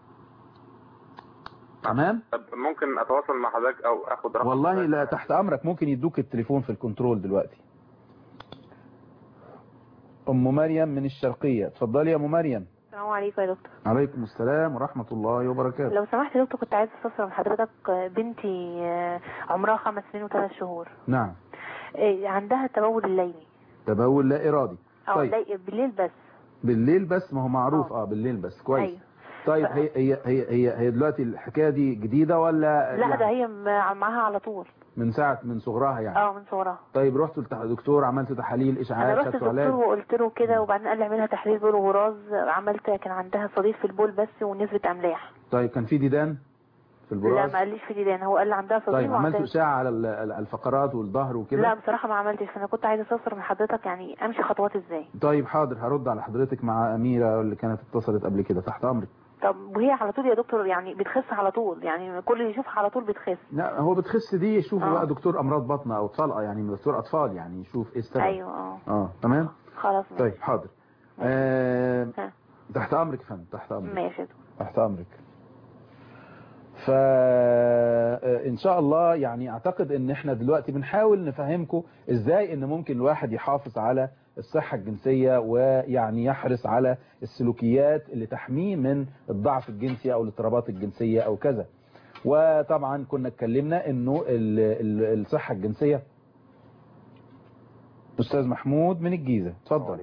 تمام. طب ممكن اتواصل مع حضرتك او اخد رقم؟ والله لا تحت امرك، ممكن يدوك التليفون في الكنترول دلوقتي. ام مريم من الشرقية، اتفضلي يا ام مريم. السلام عليكم يا دكتور. عليكم السلام ورحمة الله وبركاته. لو سمحت يا دكتور كنت عايز استفسر من حضرتك، بنتي عمرها خمس سنين وثلاث شهور. نعم. عندها التبول الليلي. تبول لا ارادي. طيب. اه بالليل بس. بالليل بس، ما هو معروف. اه, آه بالليل بس كويس. أيوه. طيب ف... هي هي هي هي هي دلوقتي الحكايه دي جديده ولا؟ لا يعني ده هي معاها على طول من ساعه من صغرها يعني. اه من صغرها. طيب رحت للدكتور عملت تحاليل اشعاعات؟ انا رحت للدكتور وقلت له كده، وبعدين قال لي اعملها تحليل بول وراز، عملت كان عندها صديد في البول بس ونسبه املاح. طيب كان في ديدان في البراز؟ لا ما قاليش في ديدان، هو قال لي عندها صديد. طيب عملت اشعه على الفقرات والظهر وكده؟ لا بصراحه ما عملتش، فانا كنت عايزه استفسر من حضرتك يعني امشي خطوات ازاي. طيب حاضر هرد على حضرتك مع اميره اللي كانت اتصلت قبل كده، تحت امرك. طب وهي على طول يا دكتور يعني بتخس على طول يعني كل اللي يشوفها على طول بتخس؟ لا هو بتخس دي يشوفوا بقى دكتور امراض بطنه او طلقه يعني دكتور اطفال يعني يشوف ايه السبب. ايوه اه اه تمام خلاص ماشي. طيب حاضر آه تحت امرك يا فندم تحت امرك. ماشي تحت امرك. فإن شاء الله يعني اعتقد ان احنا دلوقتي بنحاول نفهمكم ازاي ان ممكن الواحد يحافظ على الصحة الجنسية ويعني يحرص على السلوكيات اللي تحميه من الضعف الجنسي او الاضطرابات الجنسية او كذا. وطبعا كنا اتكلمنا انه الصحة الجنسية. استاذ محمود من الجيزة اتفضل.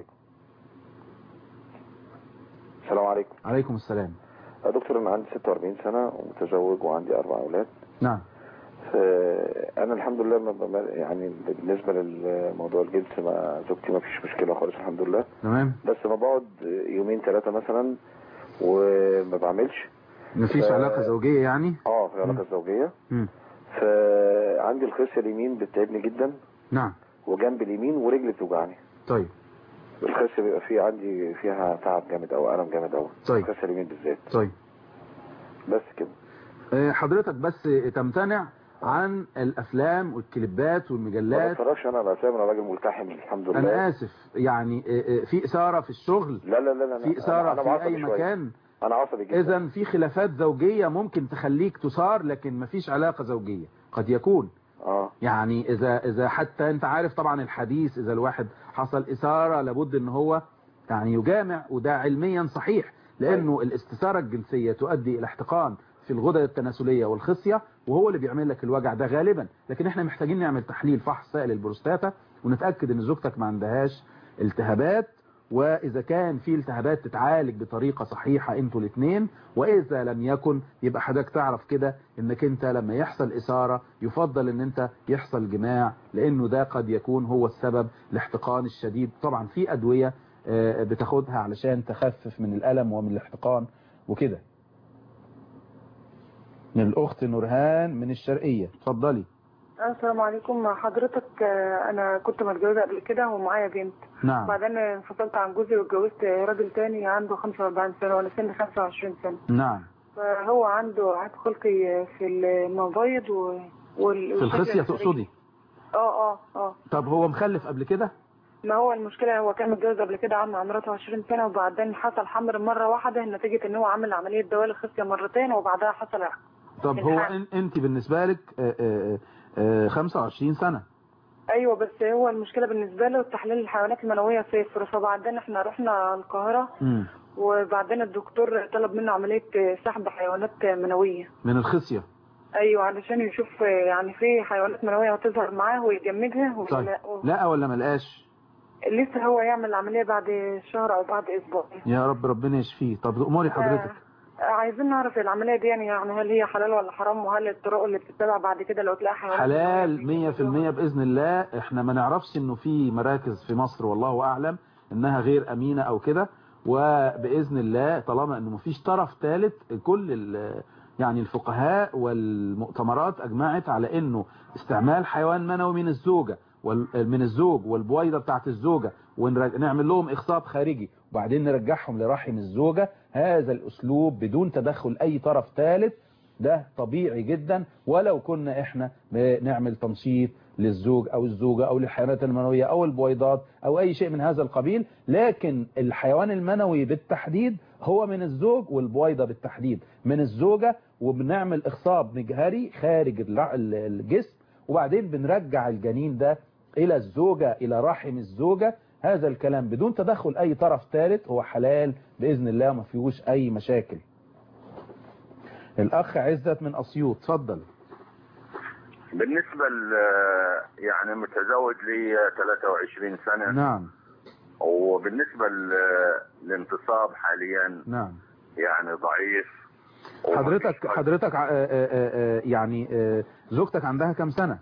السلام عليكم. عليكم السلام. دكتور انا عندي ستة وأربعين سنة ومتزوج وعندي اربع اولاد. نعم. انا الحمد لله يعني بالنسبة للموضوع الجنس مع زوجتي ما فيش مشكلة خالص الحمد لله. تمام. بس ما بقعد يومين ثلاثة مثلا وما بعملش مفيش ف... علاقة زوجية يعني؟ اه في العلاقة الزوجية. مم. فعندي الخصية اليمين بتتعبني جدا. نعم. وجنب اليمين ورجلي بتوجعني. طيب. الخصية بيبقى فيه عندي فيها تعب جامد او الم جامد قوي. طيب. الخصية اليمين بالذات. طيب. بس كده. آه، حضرتك بس تمتنع عن الافلام والكليبات والمجلات. ما بتفرجش انا على افلام، انا راجل ملتحم الحمد لله. انا اسف يعني آه، آه، في اثارة في الشغل. لا لا لا لا في اثارة أنا في اي مكان. انا عصبي جدا. اذا في خلافات زوجية ممكن تخليك تثار، لكن مفيش علاقة زوجية قد يكون. اه يعني اذا اذا حتى انت عارف طبعا الحديث، اذا الواحد حصل اثارة لابد ان هو يعني يجامع، وده علميا صحيح، لانه الاستثارة الجنسية تؤدي الى احتقان في الغدد التناسلية والخصية، وهو اللي بيعمل لك الوجع ده غالبا. لكن احنا محتاجين نعمل تحليل فحص سائل البروستاتا ونتأكد ان زوجتك ما عندهاش التهابات، واذا كان في التهابات تتعالج بطريقة صحيحة انتوا الاثنين، واذا لم يكن يبقى حضرتك تعرف كده انك انت لما يحصل اثارة يفضل ان انت يحصل جماع، لانه ده قد يكون هو السبب الاحتقان الشديد. طبعا في ادوية بتاخدها علشان تخفف من الالم ومن الاحتقان وكده. من الاخت نورهان من الشرقية، اتفضلي. السلام عليكم. حضرتك انا كنت متجوزه قبل كده ومعايا بنت. نعم. بعدين انفصلت عن جوزي واتجوزت راجل تاني عنده خمسة وأربعين سنه وانا سني خمسة وعشرين سنه. نعم. فهو عنده عاد خلقي في المبايض و... وال... في الخصية تقصدي؟ اه اه اه طب هو مخلف قبل كده؟ ما هو المشكله هو كان متجوز قبل كده عم مراته عشرين سنه، وبعدين حصل حمل مره واحده نتيجه ان هو عمل عمليه دوال الخصيه مرتين وبعدها حصل. طب هو انت بالنسبه لك آآ آآ خمسة وعشرين سنه؟ ايوه بس هو المشكله بالنسبه له تحليل الحيوانات المنويه صفر، فبعدين احنا رحنا القاهره م. وبعدين الدكتور طلب منه عمليه سحب حيوانات منويه من الخصيه. ايوه علشان يشوف يعني في حيوانات منويه هتظهر معاه ويجمدها. طيب. لا ولا ما لقاش؟ لسه هو يعمل العمليه بعد شهر او بعد اسبوع. يا رب ربنا يشفيه. طب اموري حضرتك. عايزين نعرف العملية دي يعني, يعني هل هي حلال ولا حرام، وهل الطرق اللي بتتبع بعد كده لو تلاقي حيوانات حلال مية في المية بإذن الله. احنا ما نعرفش انه في مراكز في مصر والله اعلم انها غير امينة او كده، وبإذن الله طالما انه مفيش طرف ثالث. كل يعني الفقهاء والمؤتمرات اجمعت على انه استعمال حيوان منوي من الزوجة من الزوج والبويضة بتاعت الزوجة ونعمل لهم اخصاب خارجي وبعدين نرجعهم لرحم الزوجة، هذا الاسلوب بدون تدخل اي طرف ثالث ده طبيعي جدا، ولو كنا احنا نعمل تنشيط للزوج او الزوجة او للحيوانات المنوية او البويضات او اي شيء من هذا القبيل. لكن الحيوان المنوي بالتحديد هو من الزوج، والبويضة بالتحديد من الزوجة، وبنعمل اخصاب مجهري خارج الجسم وبعدين بنرجع الجنين ده الى الزوجة الى رحم الزوجة. هذا الكلام بدون تدخل اي طرف ثالث هو حلال بإذن الله، ما فيهوش اي مشاكل. الاخ عزت من اسيوط، اتفضل. بالنسبة يعني متزوج لي ثلاثة وعشرين سنة. نعم. وبالنسبة للانتصاب حاليا نعم يعني ضعيف. حضرتك حضرتك يعني زوجتك عندها كم سنة؟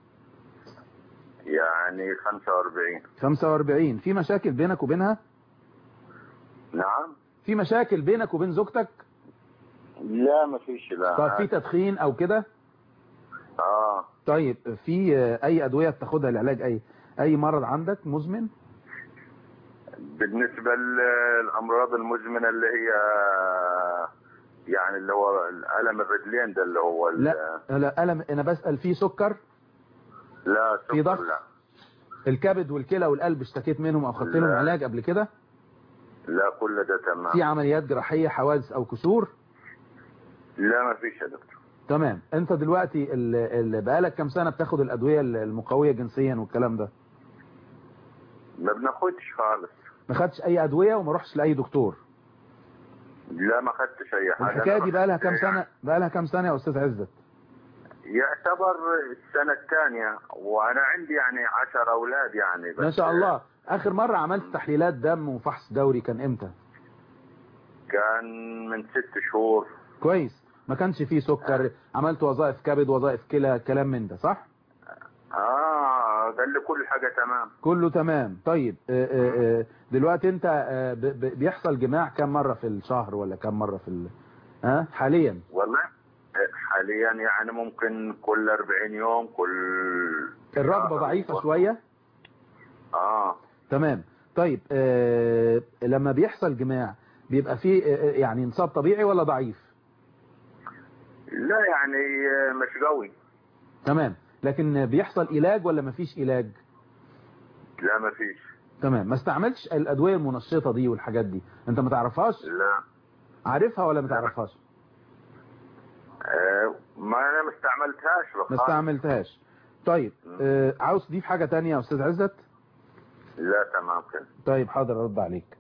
يعني خمسة وأربعين. خمسة وأربعين. في مشاكل بينك وبينها؟ نعم. في مشاكل بينك وبين زوجتك؟ لا ما فيش. لا. طب في تدخين او كده؟ اه. طيب في اي ادوية بتاخدها لعلاج اي اي مرض عندك مزمن؟ بالنسبة للامراض المزمنة اللي هي يعني اللي هو الالم الرجلين ده اللي هو لا لا الم، انا بسأل في سكر؟ لا سكر. في ضغط؟ لا. الكبد والكلى والقلب اشتكيت منهم او خدت لهم علاج قبل كده؟ لا كل ده تمام. في عمليات جراحية حوادث او كسور؟ لا ما فيش يا دكتور. تمام. انت دلوقتي اللي بقالك كم سنة بتاخد الادوية المقوية جنسيا والكلام ده؟ ما بناخدش خالص. ما خدتش اي ادوية وما رحتش لاي دكتور؟ لا ما خدتش اي حاجة. الحكاية دي بقالها كم سنة بقالها كم سنة يا استاذ عزت؟ يعتبر السنة الثانية، وانا عندي يعني عشر اولاد يعني. بس ما شاء الله. اخر مرة عملت تحليلات دم وفحص دوري كان امتى؟ كان من ست شهور. كويس. ما كانش فيه سكر؟ عملت وظائف كبد وظائف كلى كلام من ده صح؟ اه قال لي كل حاجة تمام. كله تمام. طيب دلوقتي انت بيحصل جماع كم مرة في الشهر ولا كم مرة في ها حاليا؟ والله حاليا يعني ممكن كل أربعين يوم كل الرغبة ضعيفة شوية؟ اه تمام. طيب آه لما بيحصل جماع بيبقى فيه آه يعني انصاب طبيعي ولا ضعيف؟ لا يعني مش قوي. تمام. لكن بيحصل علاج ولا مفيش علاج؟ لا مفيش. تمام. ما استعملتش الأدوية المنشطة دي والحاجات دي، انت ما تعرفهاش؟ لا. عارفها ولا ما تعرفهاش؟ آه ما انا ما استعملتهاش. ما استعملتهاش. طيب آه عاوز تضيف حاجة تانية يا أستاذ عزت؟ لا تمام كده. طيب حاضر ارد عليك.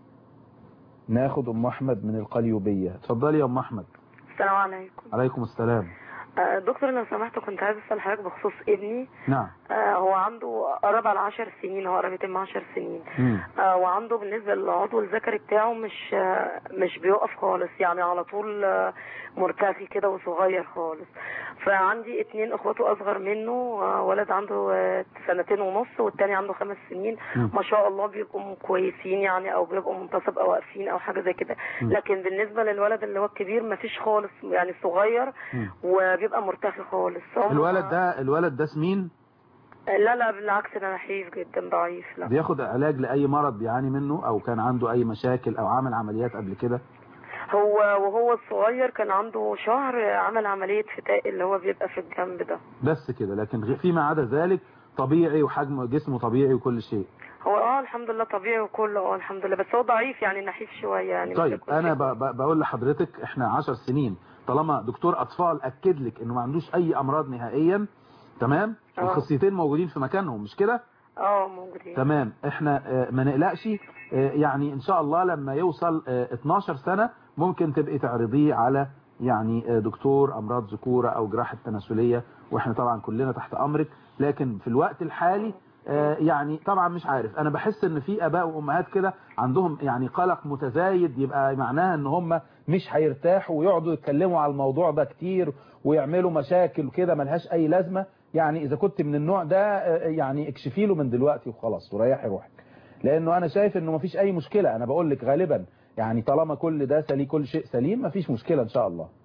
ناخد ام احمد من القليوبية. اتفضلي يا ام احمد. السلام عليكم. عليكم السلام. آه دكتور لو سمحت كنت عايز اسال حضرتك بخصوص ابني. نعم. آه هو عنده قرب على عشر سنين، هو قرب يتم عشر سنين. آه وعنده بالنسبه للعضو الذكري بتاعه مش آه مش بيوقف خالص، يعني على طول آه مرتخي كده وصغير خالص. فعندي اتنين اخواته اصغر منه، آه ولد عنده آه سنتين ونص والتاني عنده خمس سنين. م. ما شاء الله بيبقوا كويسين يعني، او بيبقوا منتصب او واقفين او حاجه زي كده. لكن بالنسبه للولد اللي هو الكبير ما فيش خالص، يعني صغير وبيبقى مرتخي خالص. الولد ده الولد ده سمين؟ لا لا بالعكس ده نحيف جدا ضعيف. لا. بياخد علاج لأي مرض بيعاني منه أو كان عنده أي مشاكل أو عمل عمليات قبل كده؟ هو وهو الصغير كان عنده شهر عمل عملية فتاء اللي هو بيبقى في الجنب ده بس كده، لكن فيما عدا ذلك طبيعي وحجم جسمه طبيعي وكل شيء. هو اه الحمد لله طبيعي وكله اه الحمد لله، بس هو ضعيف يعني نحيف شوية يعني. طيب أنا بقول لحضرتك إحنا عشر سنين طالما دكتور أطفال أكد لك إنه ما عندوش أي أمراض نهائيا، تمام؟ الخصيتين موجودين في مكانهم مش كده؟ اه موجودين. تمام. احنا ما نقلقش، يعني ان شاء الله لما يوصل اتناشر سنة ممكن تبقي تعرضيه على يعني دكتور امراض ذكورة او جراحة تناسلية، واحنا طبعا كلنا تحت امرك. لكن في الوقت الحالي يعني طبعا مش عارف، انا بحس ان في اباء وامهات كده عندهم يعني قلق متزايد، يبقى معناها ان هم مش هيرتاحوا ويقعدوا يتكلموا على الموضوع ده كتير ويعملوا مشاكل كده ملهاش اي لازمة. يعني اذا كنت من النوع ده يعني اكشفي له من دلوقتي وخلاص وريحي روحك، لانه انا شايف انه مفيش اي مشكلة. انا بقول لك غالبا يعني طالما كل ده سليم كل شيء سليم مفيش مشكلة ان شاء الله.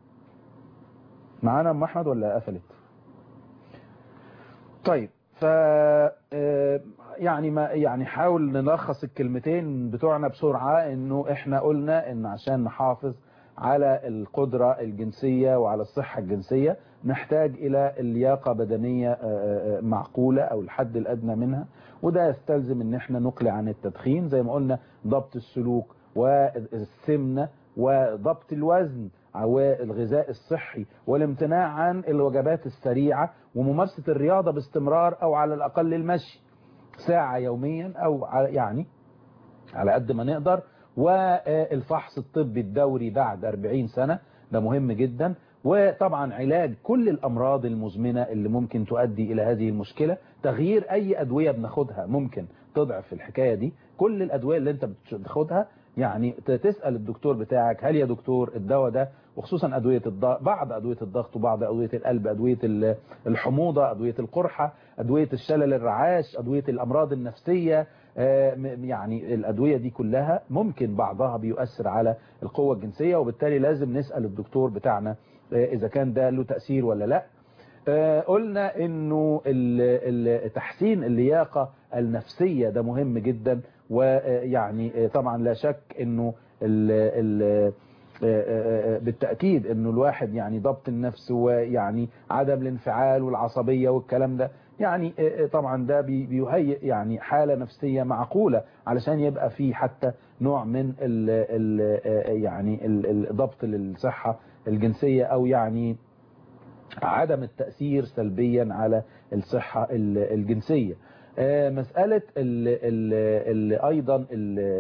معانا ام احمد ولا قفلت؟ طيب ف يعني ما يعني حاول نلخص الكلمتين بتوعنا بسرعة، انه احنا قلنا ان عشان نحافظ على القدرة الجنسية وعلى الصحة الجنسية نحتاج إلى اللياقة بدنية معقولة أو الحد الأدنى منها، وده يستلزم ان احنا نقلع عن التدخين زي ما قلنا، ضبط السلوك والسمنة وضبط الوزن والغذاء الصحي والامتناع عن الوجبات السريعة وممارسة الرياضة باستمرار أو على الأقل المشي ساعة يوميا أو يعني على قد ما نقدر، والفحص الطبي الدوري بعد أربعين سنة ده مهم جدا، وطبعا علاج كل الأمراض المزمنة اللي ممكن تؤدي إلى هذه المشكلة. تغيير أي أدوية بناخدها ممكن تضعف الحكاية دي. كل الأدوية اللي انت بتاخدها يعني تسأل الدكتور بتاعك هل يا دكتور الدواء ده، وخصوصا أدوية الضغط، بعض أدوية الضغط وبعض أدوية القلب، أدوية الحموضة، أدوية القرحة، أدوية الشلل الرعاش، أدوية الأمراض النفسية، يعني الأدوية دي كلها ممكن بعضها بيؤثر على القوة الجنسية، وبالتالي لازم نسأل الدكتور بتاعنا إذا كان ده له تأثير ولا لا. قلنا إنه تحسين اللياقة النفسية ده مهم جدا، ويعني طبعا لا شك إنه ال ال بالتأكيد إنه الواحد يعني ضبط النفس ويعني عدم الانفعال والعصبية والكلام ده يعني طبعا ده بيهيئ يعني حالة نفسية معقولة علشان يبقى فيه حتى نوع من ال ال يعني الضبط للصحة الجنسية، أو يعني عدم التأثير سلبيا على الصحة الجنسية. مسألة ال ال ال أيضا ال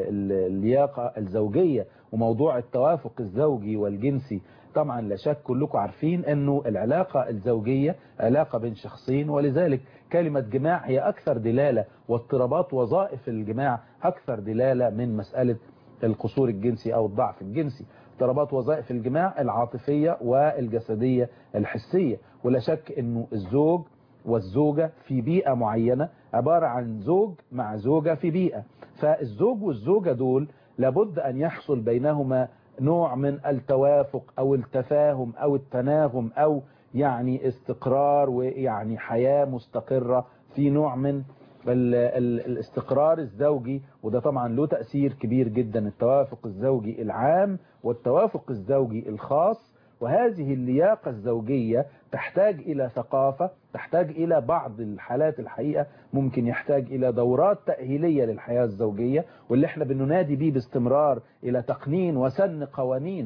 اللياقة الزوجية وموضوع التوافق الزوجي والجنسي، طبعا لا شك كلكم عارفين انه العلاقة الزوجية علاقة بين شخصين، ولذلك كلمة جماع هي اكثر دلالة، واضطرابات وظائف الجماع اكثر دلالة من مسألة القصور الجنسي او الضعف الجنسي. اضطرابات وظائف الجماع العاطفية والجسدية الحسية، ولا شك انه الزوج والزوجة في بيئة معينة عبارة عن زوج مع زوجة في بيئة، فالزوج والزوجة دول لابد أن يحصل بينهما نوع من التوافق أو التفاهم أو التناغم أو يعني استقرار ويعني حياة مستقرة في نوع من ال ال الاستقرار الزوجي. وده طبعا له تأثير كبير جدا، التوافق الزوجي العام والتوافق الزوجي الخاص. وهذه اللياقة الزوجية تحتاج إلى ثقافة، تحتاج إلى بعض الحالات الحقيقة ممكن يحتاج إلى دورات تأهيلية للحياة الزوجية، واللي احنا بننادي بيه باستمرار إلى تقنين وسن قوانين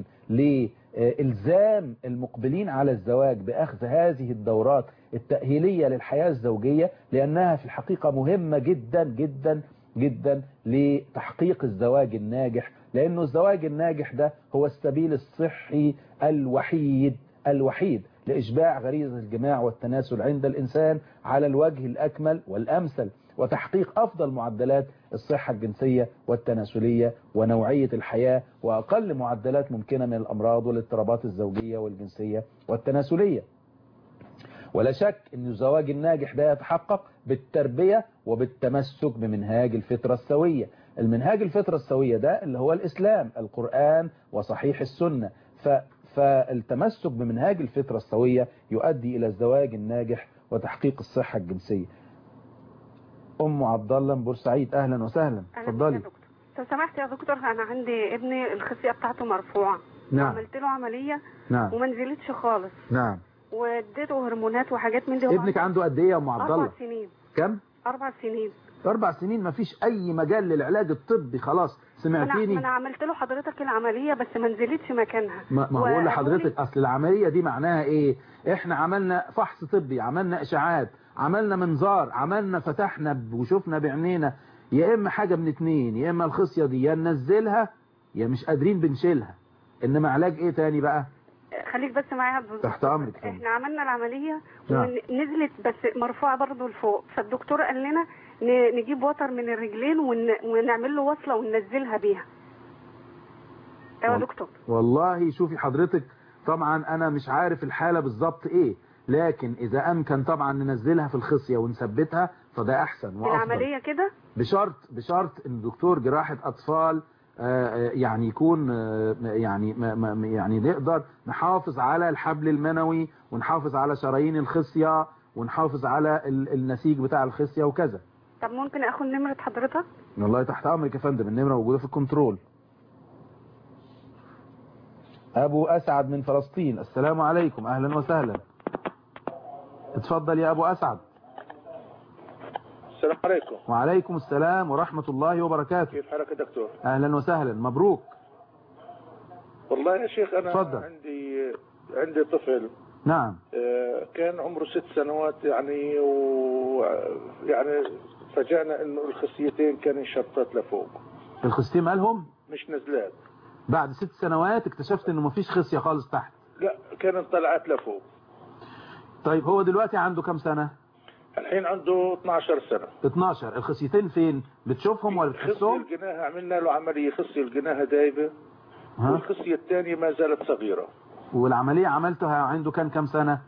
لإلزام المقبلين على الزواج بأخذ هذه الدورات التأهيلية للحياة الزوجية، لأنها في الحقيقة مهمة جدا جدا جدا لتحقيق الزواج الناجح، لأنه الزواج الناجح ده هو السبيل الصحي الوحيد الوحيد لإشباع غريزة الجماع والتناسل عند الإنسان على الوجه الأكمل والأمثل، وتحقيق أفضل معدلات الصحة الجنسية والتناسلية ونوعية الحياة، وأقل معدلات ممكنة من الأمراض والاضطرابات الزوجية والجنسية والتناسلية. ولا شك أن الزواج الناجح ده يتحقق بالتربية وبالتمسك بمنهاج الفطرة السوية. المنهاج الفطرة السوية ده اللي هو الإسلام، القرآن وصحيح السنة. ف... فالتمسك بمنهاج الفطرة السوية يؤدي إلى الزواج الناجح وتحقيق الصحة الجنسية. أم عبد الله من بورسعيد، أهلا وسهلا، اتفضلي. لو سمحت يا دكتور، أنا عندي ابني الخصية بتاعته مرفوعة. نعم. عملت له عملية. نعم. وما نزلتش خالص. نعم. واديته هرمونات وحاجات من دي. ابنك عنده قد ايه يا ام عبد الله؟ أربع سنين. كم؟ أربع سنين. أربع سنين ما فيش أي مجال للعلاج الطبي خلاص، سمعتيني؟ أنا, أنا عملت له حضرتك العملية بس ما نزلتش مكانها. ما, ما بقول لحضرتك أصل العملية دي معناها إيه؟ إحنا عملنا فحص طبي، عملنا إشاعات، عملنا منظار، عملنا فتحنا وشفنا بعينينا، يا إما حاجة من اتنين، يا إما الخصية دي يا ننزلها يا مش قادرين بنشيلها. إنما علاج إيه تاني بقى؟ خليك بس معايا. تحت أمرك. احنا عملنا العملية نعم. ونزلت بس مرفوعة برضو لفوق، فالدكتور قال لنا نجيب وتر من الرجلين ون... ونعمل له وصلة وننزلها بيها. ايوه يا دكتور. والله شوفي حضرتك، طبعا انا مش عارف الحالة بالظبط ايه، لكن اذا امكن طبعا ننزلها في الخصية ونثبتها فده احسن وافضل. العملية كده بشرط بشرط ان دكتور جراحة اطفال يعني يكون يعني يعني نقدر نحافظ على الحبل المنوي ونحافظ على شرايين الخصية ونحافظ على النسيج بتاع الخصية وكذا. طب ممكن اخد نمرة حضرتك؟ والله تحت امرك يا فندم، النمرة موجودة في الكنترول. ابو اسعد من فلسطين، السلام عليكم، اهلا وسهلا. اتفضل يا ابو اسعد. السلام عليكم. وعليكم السلام ورحمة الله وبركاته. كيف حالك يا دكتور؟ اهلا وسهلا، مبروك. والله يا شيخ انا اتفضل. عندي عندي طفل. نعم. كان عمره ست سنوات يعني، ويعني فجأنا انه الخصيتين كانوا شطات لفوق. الخصيتين مالهم؟ مش نزلات. بعد ست سنوات اكتشفت انه مفيش خصية خالص تحت؟ لا كانت طلعت لفوق. طيب هو دلوقتي عنده كم سنة؟ الحين عنده اثناشر سنة. اثناشر. الخصيتين فين؟ بتشوفهم ولا بتحسهم؟ خصية الجناها عملنا له عملية، خصية الجناها دايبة والخصية الثانية ما زالت صغيرة. والعملية عملتها عنده كان كم سنة؟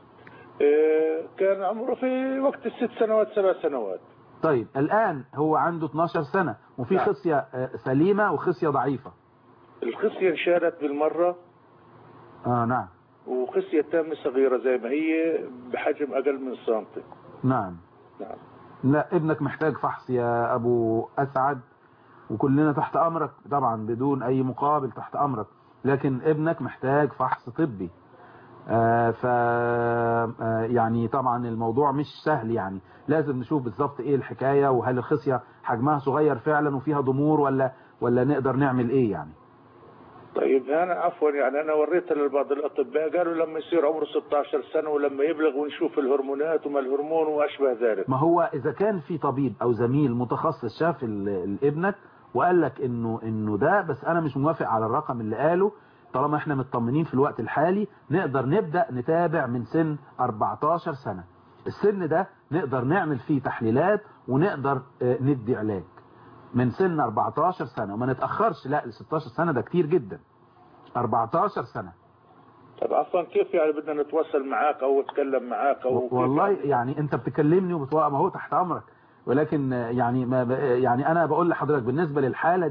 إيه كان عمره في وقت الست سنوات سبع سنوات. طيب الآن هو عنده اثناشر سنة وفي نعم. خصية سليمة وخصية ضعيفة. الخصية انشالت بالمرة. اه نعم. وخصية تامة صغيرة زي ما هي بحجم أقل من سنتي. نعم. نعم. لا ابنك محتاج فحص يا أبو أسعد، وكلنا تحت أمرك طبعا بدون أي مقابل، تحت أمرك، لكن ابنك محتاج فحص طبي. آه ف آه يعني طبعا الموضوع مش سهل، يعني لازم نشوف بالظبط ايه الحكاية، وهل الخصية حجمها صغير فعلا وفيها ضمور ولا ولا نقدر نعمل ايه يعني. طيب انا عفوا يعني انا وريتها لبعض الاطباء قالوا لما يصير عمره ستاشر سنة ولما يبلغ ونشوف الهرمونات وما الهرمون واشبه ذلك. ما هو اذا كان في طبيب او زميل متخصص شاف ابنك وقال لك انه انه ده، بس انا مش موافق على الرقم اللي قاله، طالما احنا مطمنين في الوقت الحالي نقدر نبدأ نتابع من سن أربعتاشر سنة. السن ده نقدر نعمل فيه تحليلات ونقدر ندي علاج من سن أربعتاشر سنة، وما نتأخرش لا ل ستاشر سنة، ده كتير جدا. أربعتاشر سنة. طب عفوا كيف يعني بدنا نتواصل معاك او اتكلم معاك او والله يعني انت بتكلمني وبتوقع، ما هو تحت امرك، ولكن يعني ما يعني انا بقول لحضرتك بالنسبة للحالة دي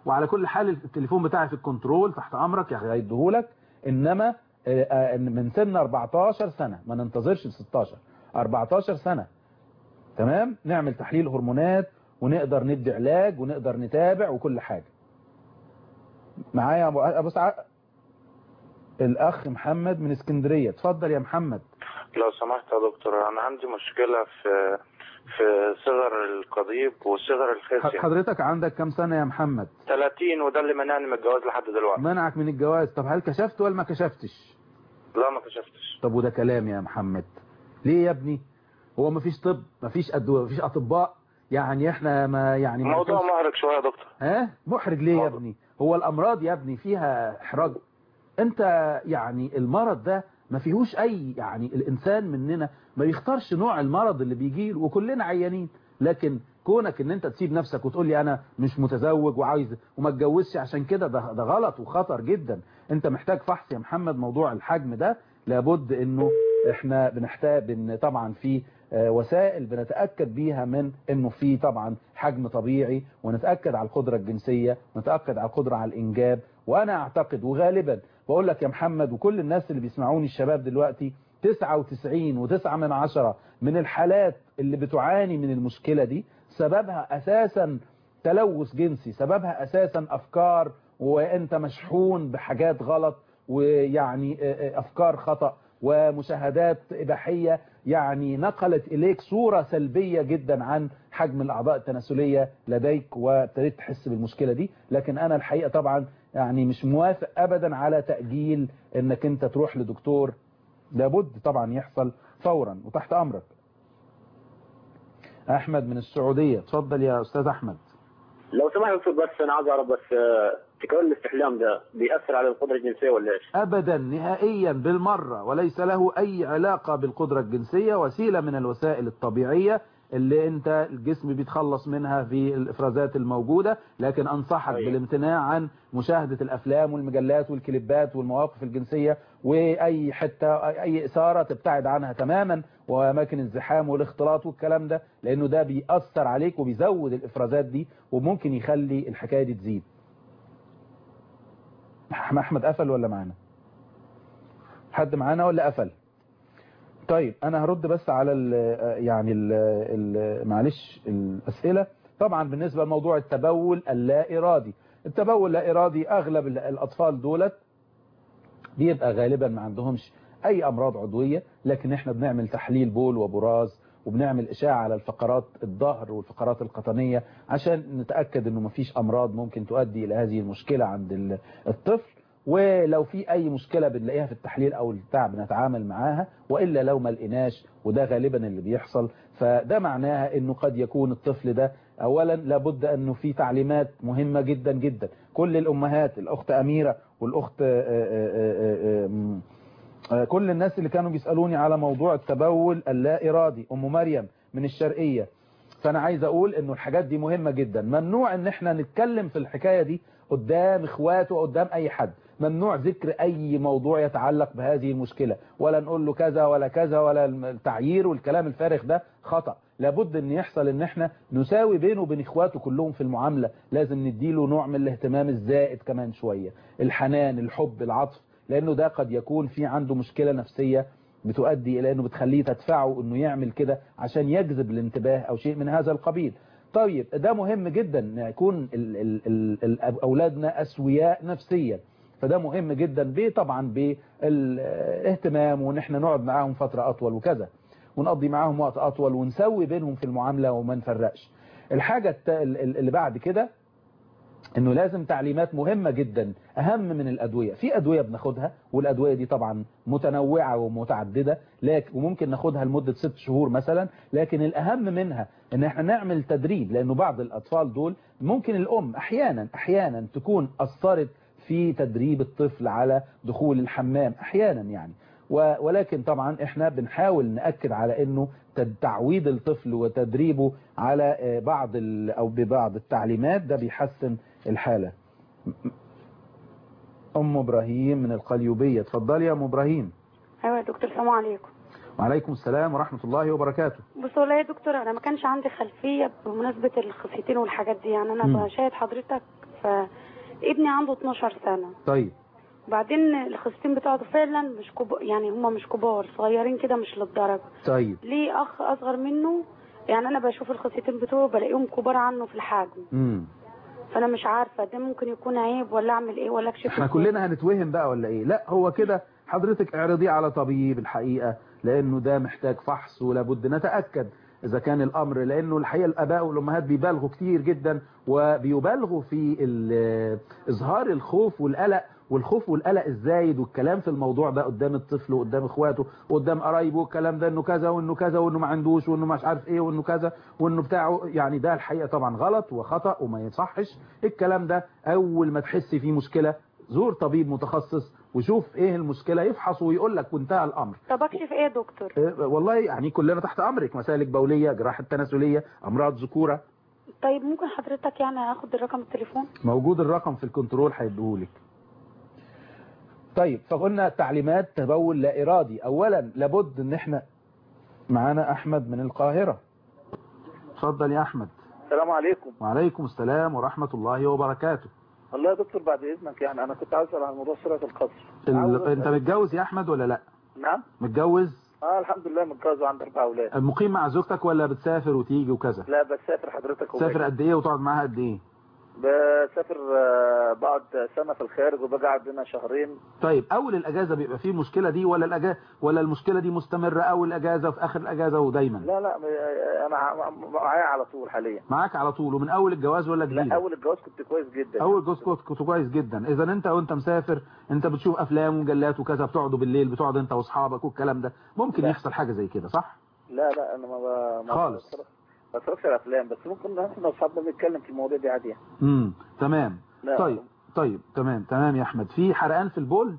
وعلى كل حال التليفون بتاعي في الكنترول تحت امرك يا هيديهولك. انما من سن أربعتاشر سنة، ما ننتظرش ل ستاشر، أربعتاشر سنة تمام، نعمل تحليل هرمونات ونقدر ندي علاج ونقدر نتابع وكل حاجة. معايا ابو سعاد الاخ محمد من اسكندرية. اتفضل يا محمد. لو سمحت يا دكتور، انا عندي مشكلة في في صغر القضيب وصغر الخصية. حضرتك عندك كم سنة يا محمد؟ ثلاثين، وده اللي منعني من الجواز لحد دلوقتي. منعك من الجواز؟ طب هل كشفت ولا ما كشفتش؟ لا ما كشفتش. طب وده كلام يا محمد؟ ليه يا ابني؟ هو ما فيش طب، ما فيش أدوية، ما فيش أطباء؟ يعني احنا ما يعني موضوع محرج شوية يا دكتور. ها؟ محرج ليه يا ابني؟ هو الأمراض يا ابني فيها إحراج؟ انت يعني المرض ده ما فيهوش اي، يعني الانسان مننا ما بيختارش نوع المرض اللي بيجيله وكلنا عيانين، لكن كونك ان انت تسيب نفسك وتقول لي انا مش متزوج وعايز وما اتجوزش عشان كده، ده, ده غلط وخطر جدا. انت محتاج فحص يا محمد. موضوع الحجم ده لابد انه احنا بنحتاج ان طبعا في وسائل بنتأكد بيها من انه في طبعا حجم طبيعي، ونتأكد على القدرة الجنسية، ونتأكد على القدرة على الانجاب. وانا اعتقد وغالبا بقول لك يا محمد وكل الناس اللي بيسمعوني الشباب دلوقتي، تسعة وتسعين وتسعة من عشرة من الحالات اللي بتعاني من المشكلة دي سببها اساسا تلوث جنسي، سببها اساسا افكار، وانت مشحون بحاجات غلط، ويعني افكار خطأ ومشاهدات إباحية يعني نقلت إليك صورة سلبية جدا عن حجم الأعضاء التناسلية لديك، وابتديت تحس بالمشكلة دي. لكن أنا الحقيقة طبعا يعني مش موافق أبدا على تأجيل إنك أنت تروح لدكتور، لابد طبعا يحصل فورا وتحت أمرك. أحمد من السعودية. اتفضل يا أستاذ أحمد. لو سمحت دكتور، بس أنا عايز أعرف بس تكرار الاستحلام ده بيأثر على القدرة الجنسية ولا إيش؟ أبدا نهائيا بالمرة، وليس له أي علاقة بالقدرة الجنسية. وسيلة من الوسائل الطبيعية اللي أنت الجسم بيتخلص منها في الإفرازات الموجودة، لكن أنصحك أيه. بالامتناع عن مشاهدة الأفلام والمجلات والكليبات والمواقف الجنسية، وأي حتة أي إثارة تبتعد عنها تماما، وأماكن الزحام والاختلاط والكلام ده، لأنه ده بيأثر عليك وبيزود الإفرازات دي، وممكن يخلي الحكاية دي تزيد. احمد قفل ولا معانا؟ حد معانا ولا قفل؟ طيب انا هرد بس على ال يعني ال معلش الاسئله. طبعا بالنسبه لموضوع التبول اللا ارادي، التبول اللا ارادي اغلب الاطفال دولت بيبقى غالبا ما عندهمش اي امراض عضويه، لكن احنا بنعمل تحليل بول وبراز، وبنعمل اشعه على الفقرات الظهر والفقرات القطنيه عشان نتاكد انه مفيش امراض ممكن تؤدي الى هذه المشكله عند الطفل. ولو في اي مشكله بنلاقيها في التحليل او البتاع بنتعامل معاها، والا لو ما لقيناش، وده غالبا اللي بيحصل، فده معناها انه قد يكون الطفل ده اولا لابد انه في تعليمات مهمه جدا جدا. كل الامهات، الاخت اميره والاخت كل الناس اللي كانوا بيسالوني على موضوع التبول اللا ارادي، ام مريم من الشرقيه، فانا عايز اقول انه الحاجات دي مهمه جدا. ممنوع ان احنا نتكلم في الحكايه دي قدام اخواته وقدام اي حد، ممنوع ذكر اي موضوع يتعلق بهذه المشكلة، ولا نقول له كذا ولا كذا، ولا التعيير والكلام الفارغ ده خطأ. لابد ان يحصل ان احنا نساوي بينه وبين اخواته كلهم في المعاملة، لازم نديله نوع من الاهتمام الزائد كمان شوية، الحنان، الحب، العطف، لانه ده قد يكون في عنده مشكلة نفسية بتؤدي الى انه بتخليه تدفعه انه يعمل كده عشان يجذب الانتباه او شيء من هذا القبيل. طيب ده مهم جدا ان يكون ال ال ال اولادنا اسوياء نفسيا، فده مهم جدا طبعا بالاهتمام، وان احنا نقعد معاهم فترة اطول وكذا، ونقضي معاهم وقت اطول، ونسوي بينهم في المعاملة وما نفرقش. الحاجة اللي بعد كده انه لازم تعليمات مهمة جدا اهم من الادوية. في ادوية بناخدها، والادوية دي طبعا متنوعة ومتعددة، لكن وممكن ناخدها لمدة ست شهور مثلا، لكن الاهم منها ان احنا نعمل تدريب، لانه بعض الاطفال دول ممكن الام احيانا احيانا تكون اثرت في تدريب الطفل على دخول الحمام احيانا يعني، ولكن طبعا احنا بنحاول نأكد على انه تعويد الطفل وتدريبه على بعض او ببعض التعليمات ده بيحسن الحالة. ام ابراهيم من القليوبية. اتفضلي يا ام ابراهيم. ايوه يا دكتور، السلام عليكم. وعليكم السلام ورحمة الله وبركاته. بص والله يا دكتور، انا ما كانش عندي خلفية بمناسبة الخصيتين والحاجات دي، يعني انا بشاهد حضرتك فابني عنده اتناشر سنة. طيب بعدين الخصيتين بتاعته فعلا مش كبار، يعني هما مش كبار، صغيرين كده مش للدرجة. طيب ليه اخ اصغر منه، يعني انا بشوف الخصيتين بتوعه بلاقيهم كبار عنه في الحجم. امم فانا مش عارفة ده ممكن يكون عيب ولا اعمل ايه ولا اكشف. احنا كلنا هنتوهم بقى ولا ايه؟ لا هو كده حضرتك اعرضيه على طبيب الحقيقة، لانه ده محتاج فحص ولابد نتأكد اذا كان الامر، لانه الحقيقة الاباء والامهات بيبالغوا كتير جدا وبيبالغوا في اظهار الخوف والقلق، والخوف والقلق الزايد والكلام في الموضوع ده قدام الطفل وقدام اخواته وقدام قرايبه والكلام ده، انه كذا وانه كذا وانه ما عندوش وانه مش عارف ايه وانه كذا وانه بتاعه، يعني ده الحقيقة طبعا غلط وخطأ وما يصحش الكلام ده. اول ما تحسي فيه مشكلة زور طبيب متخصص وشوف ايه المشكلة، يفحص ويقول لك وانتهى الامر. طب اكشف ايه يا دكتور؟ اه والله يعني كلنا تحت امرك، مسالك بولية، جراحة تناسلية، امراض ذكورة. طيب ممكن حضرتك يعني اخد الرقم التليفون؟ موجود الرقم في الكنترول هيديهولك. طيب فقلنا تعليمات تبول لا ارادي. اولا لابد ان احنا معانا احمد من القاهرة. اتفضل يا احمد. السلام عليكم. وعليكم السلام ورحمة الله وبركاته. الله يا دكتور بعد اذنك، يعني انا كنت عايز اسال عن موضوع سرعه القصر. ال... انت متجوز يا احمد ولا لا؟ نعم متجوز. اه الحمد لله متجوز وعندي اربع اولاد. مقيم مع زوجتك ولا بتسافر وتيجي وكذا؟ لا بسافر حضرتك. تسافر قد ايه وتقعد معاها قد ايه؟ بسافر بقعد سنة في الخارج وبقعد هنا شهرين. طيب اول الاجازة بيبقى فيه المشكلة دي ولا الاجازة ولا المشكلة دي مستمرة اول الاجازة وفي اخر الاجازة ودايما؟ لا لا انا معايا على طول حاليا. معاك على طول ومن اول الجواز ولا جديد؟ لا اول الجواز كنت كويس جدا. اول الجواز كنت, كنت كويس جدا. اذا انت وانت مسافر انت بتشوف افلام ومجلات وكذا، بتقعدوا بالليل بتقعد انت واصحابك والكلام ده، ممكن لا. يحصل حاجة زي كده صح؟ لا لا انا ما, ما خالص ما بتفرجش على افلام، بس ممكن احنا اصحابنا بنتكلم في المواضيع دي عادي. امم تمام. لا. طيب طيب تمام تمام يا احمد. في حرقان في البول؟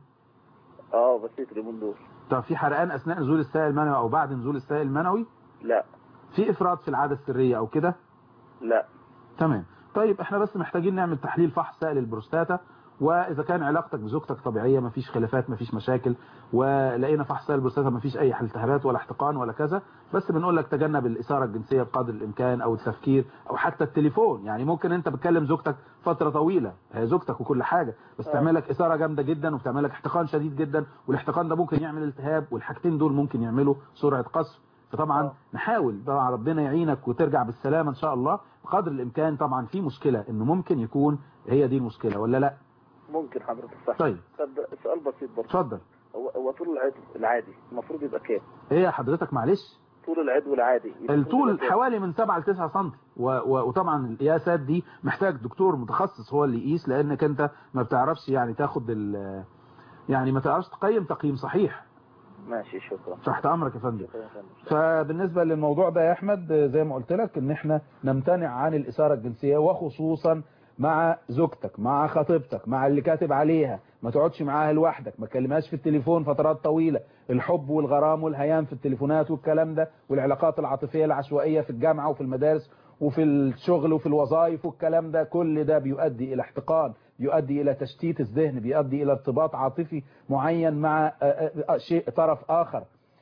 اه بسيط اليومين دول. طب في حرقان اثناء نزول السائل المنوي او بعد نزول السائل المنوي؟ لا. في افراط في العادة السرية او كده؟ لا. تمام. طيب احنا بس محتاجين نعمل تحليل فحص سائل البروستاتا، واذا كان علاقتك بزوجتك طبيعية مفيش خلافات مفيش مشاكل، ولقينا فحص سائل البروستاتا مفيش اي التهابات ولا احتقان ولا كذا، بس بنقول لك تجنب الاثارة الجنسية بقدر الامكان او التفكير او حتى التليفون. يعني ممكن انت بتكلم زوجتك فترة طويلة، هي زوجتك وكل حاجة، بس تعمل لك اثارة جامدة جدا وبتعمل لك احتقان شديد جدا، والاحتقان ده ممكن يعمل التهاب، والحاجتين دول ممكن يعملوا سرعة قصف. فطبعا أوه. نحاول طبعا ربنا يعينك وترجع بالسلامة ان شاء الله بقدر الامكان. طبعا في مشكلة انه ممكن يكون هي دي المشكلة ولا لا؟ ممكن حضرتك صح. طيب طب سؤال بسيط برضه. اتفضل. هو هو طول العدو العادي المفروض يبقى كام؟ ايه يا حضرتك معلش؟ طول العدو العادي الطول حوالي من سبعة لتسعة سم، وطبعا القياسات دي محتاج دكتور متخصص هو اللي يقيس، لانك انت ما بتعرفش يعني تاخد ال يعني ما تعرفش تقيم تقييم صحيح. ماشي شكرا. تحت امرك يا فندم. فبالنسبة للموضوع ده يا احمد زي ما قلت لك ان احنا نمتنع عن الاثارة الجنسية، وخصوصا مع زوجتك مع خطيبتك مع اللي كاتب عليها، ما تقعدش معاها لوحدك، ما تكلمهاش في التليفون فترات طويلة. الحب والغرام والهيام في التليفونات والكلام ده، والعلاقات العاطفية العشوائية في الجامعة وفي المدارس وفي الشغل وفي الوظائف والكلام ده، كل ده بيؤدي الى احتقان، بيؤدي الى تشتيت الذهن، بيؤدي الى ارتباط عاطفي معين مع شيء طرف اخر.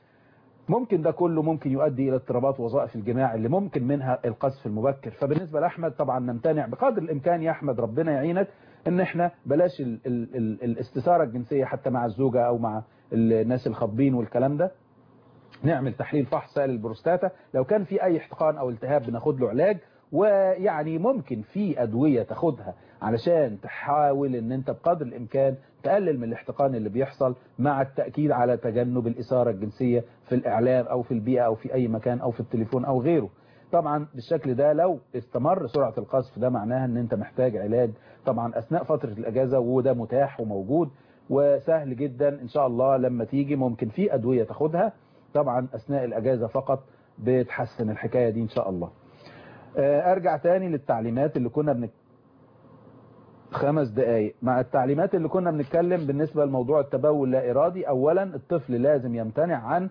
ممكن ده كله ممكن يؤدي الى اضطرابات وظائف الجماع اللي ممكن منها القذف المبكر. فبالنسبة لأحمد طبعا نمتنع بقدر الامكان يا احمد، ربنا يعينك، ان احنا بلاش ال ال ال الاستثارة الجنسية حتى مع الزوجة او مع الناس الخاطبين والكلام ده. نعمل تحليل فحص سائل البروستاتا، لو كان في اي احتقان او التهاب بناخد له علاج، ويعني ممكن في ادوية تاخدها علشان تحاول ان انت بقدر الامكان تقلل من الاحتقان اللي بيحصل، مع التأكيد على تجنب الإثارة الجنسية في الإعلام أو في البيئة أو في أي مكان أو في التليفون أو غيره. طبعا بالشكل ده لو استمر سرعة القذف ده معناها ان انت محتاج علاج طبعا أثناء فترة الأجازة، وده متاح وموجود وسهل جدا إن شاء الله. لما تيجي ممكن في أدوية تاخدها طبعا أثناء الأجازة فقط بتحسن الحكاية دي إن شاء الله. أرجع تاني للتعليمات اللي كنا بنك خمس دقايق مع التعليمات اللي كنا بنتكلم بالنسبة لموضوع التبول لا إرادي. أولا الطفل لازم يمتنع عن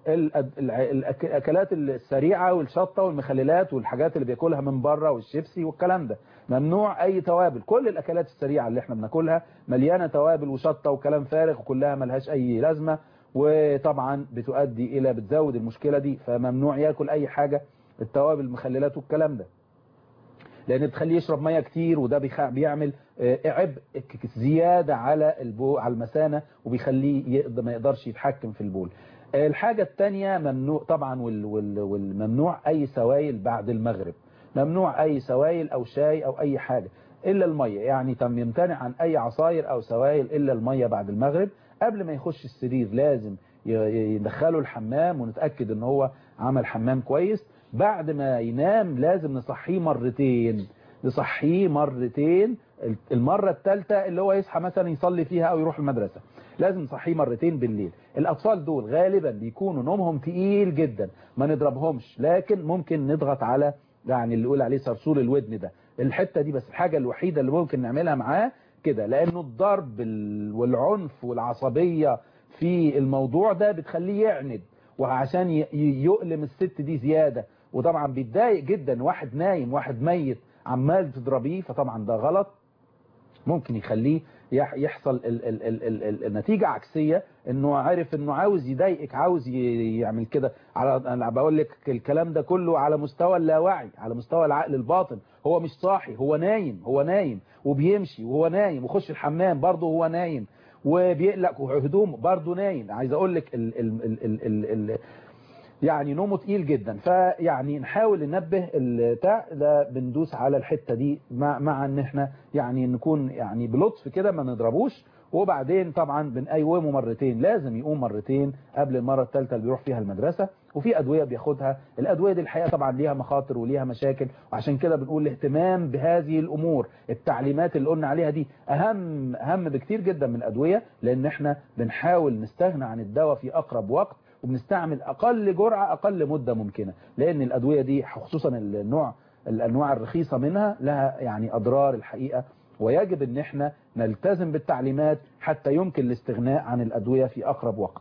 الأكلات السريعة والشطة والمخللات والحاجات اللي بياكلها من بره والشيبسي والكلام ده. ممنوع أي توابل، كل الأكلات السريعة اللي احنا بناكلها مليانة توابل وشطة وكلام فارغ وكلها ملهاش أي لازمة، وطبعا بتؤدي إلى بتزود المشكلة دي. فممنوع ياكل أي حاجة التوابل المخللات والكلام ده. لان بتخليه يشرب ميه كتير، وده بيعمل عبء زياده على البول على المثانه، وبيخليه يقدر ما يقدرش يتحكم في البول. الحاجه الثانيه ممنوع طبعا والممنوع اي سوائل بعد المغرب، ممنوع اي سوائل او شاي او اي حاجه الا الميه، يعني تم يمتنع عن اي عصاير او سوائل الا الميه بعد المغرب. قبل ما يخش السرير لازم يدخله الحمام ونتاكد ان هو عمل حمام كويس. بعد ما ينام لازم نصحيه مرتين، نصحيه مرتين. المره الثالثه اللي هو يصحى مثلا يصلي فيها او يروح المدرسه، لازم نصحيه مرتين بالليل. الاطفال دول غالبا بيكونوا نومهم تقيل جدا، ما نضربهمش، لكن ممكن نضغط على يعني اللي يقول عليه صرصور الودن ده، الحته دي بس الحاجه الوحيده اللي ممكن نعملها معاه كده، لانه الضرب والعنف والعصبيه في الموضوع ده بتخليه يعند، وعشان يؤلم الست دي زياده، وطبعا بيتضايق جدا. واحد نايم واحد ميت عمال تضربيه، فطبعا ده غلط، ممكن يخليه يحصل ال ال ال ال ال النتيجة عكسية، انه عارف انه عاوز يضايقك، عاوز يعمل كده. على انا بقول لك الكلام ده كله على مستوى اللاوعي، على مستوى العقل الباطن. هو مش صاحي، هو نايم، هو نايم وبيمشي وهو نايم، وخش الحمام برضه هو نايم، وبيقلق وهدوم برضه نايم. عايز اقول لك ال ال ال ال ال ال يعني نومه تقيل جدا. فيعني نحاول ننبه البتاع ده، بندوس على الحته دي مع مع ان احنا يعني نكون يعني بلطف كده، ما نضربوش. وبعدين طبعا بنقومه مرتين، لازم يقوم مرتين قبل المره الثالثه اللي بيروح فيها المدرسه. وفي ادويه بياخدها، الادويه دي الحقيقه طبعا ليها مخاطر وليها مشاكل، وعشان كده بنقول الاهتمام بهذه الامور. التعليمات اللي قلنا عليها دي اهم اهم بكتير جدا من الادويه، لان احنا بنحاول نستغنى عن الدواء في اقرب وقت، وبنستعمل اقل جرعه اقل مده ممكنه، لان الادويه دي خصوصا النوع الانواع الرخيصه منها لها يعني اضرار الحقيقه، ويجب ان احنا نلتزم بالتعليمات حتى يمكن الاستغناء عن الادويه في اقرب وقت.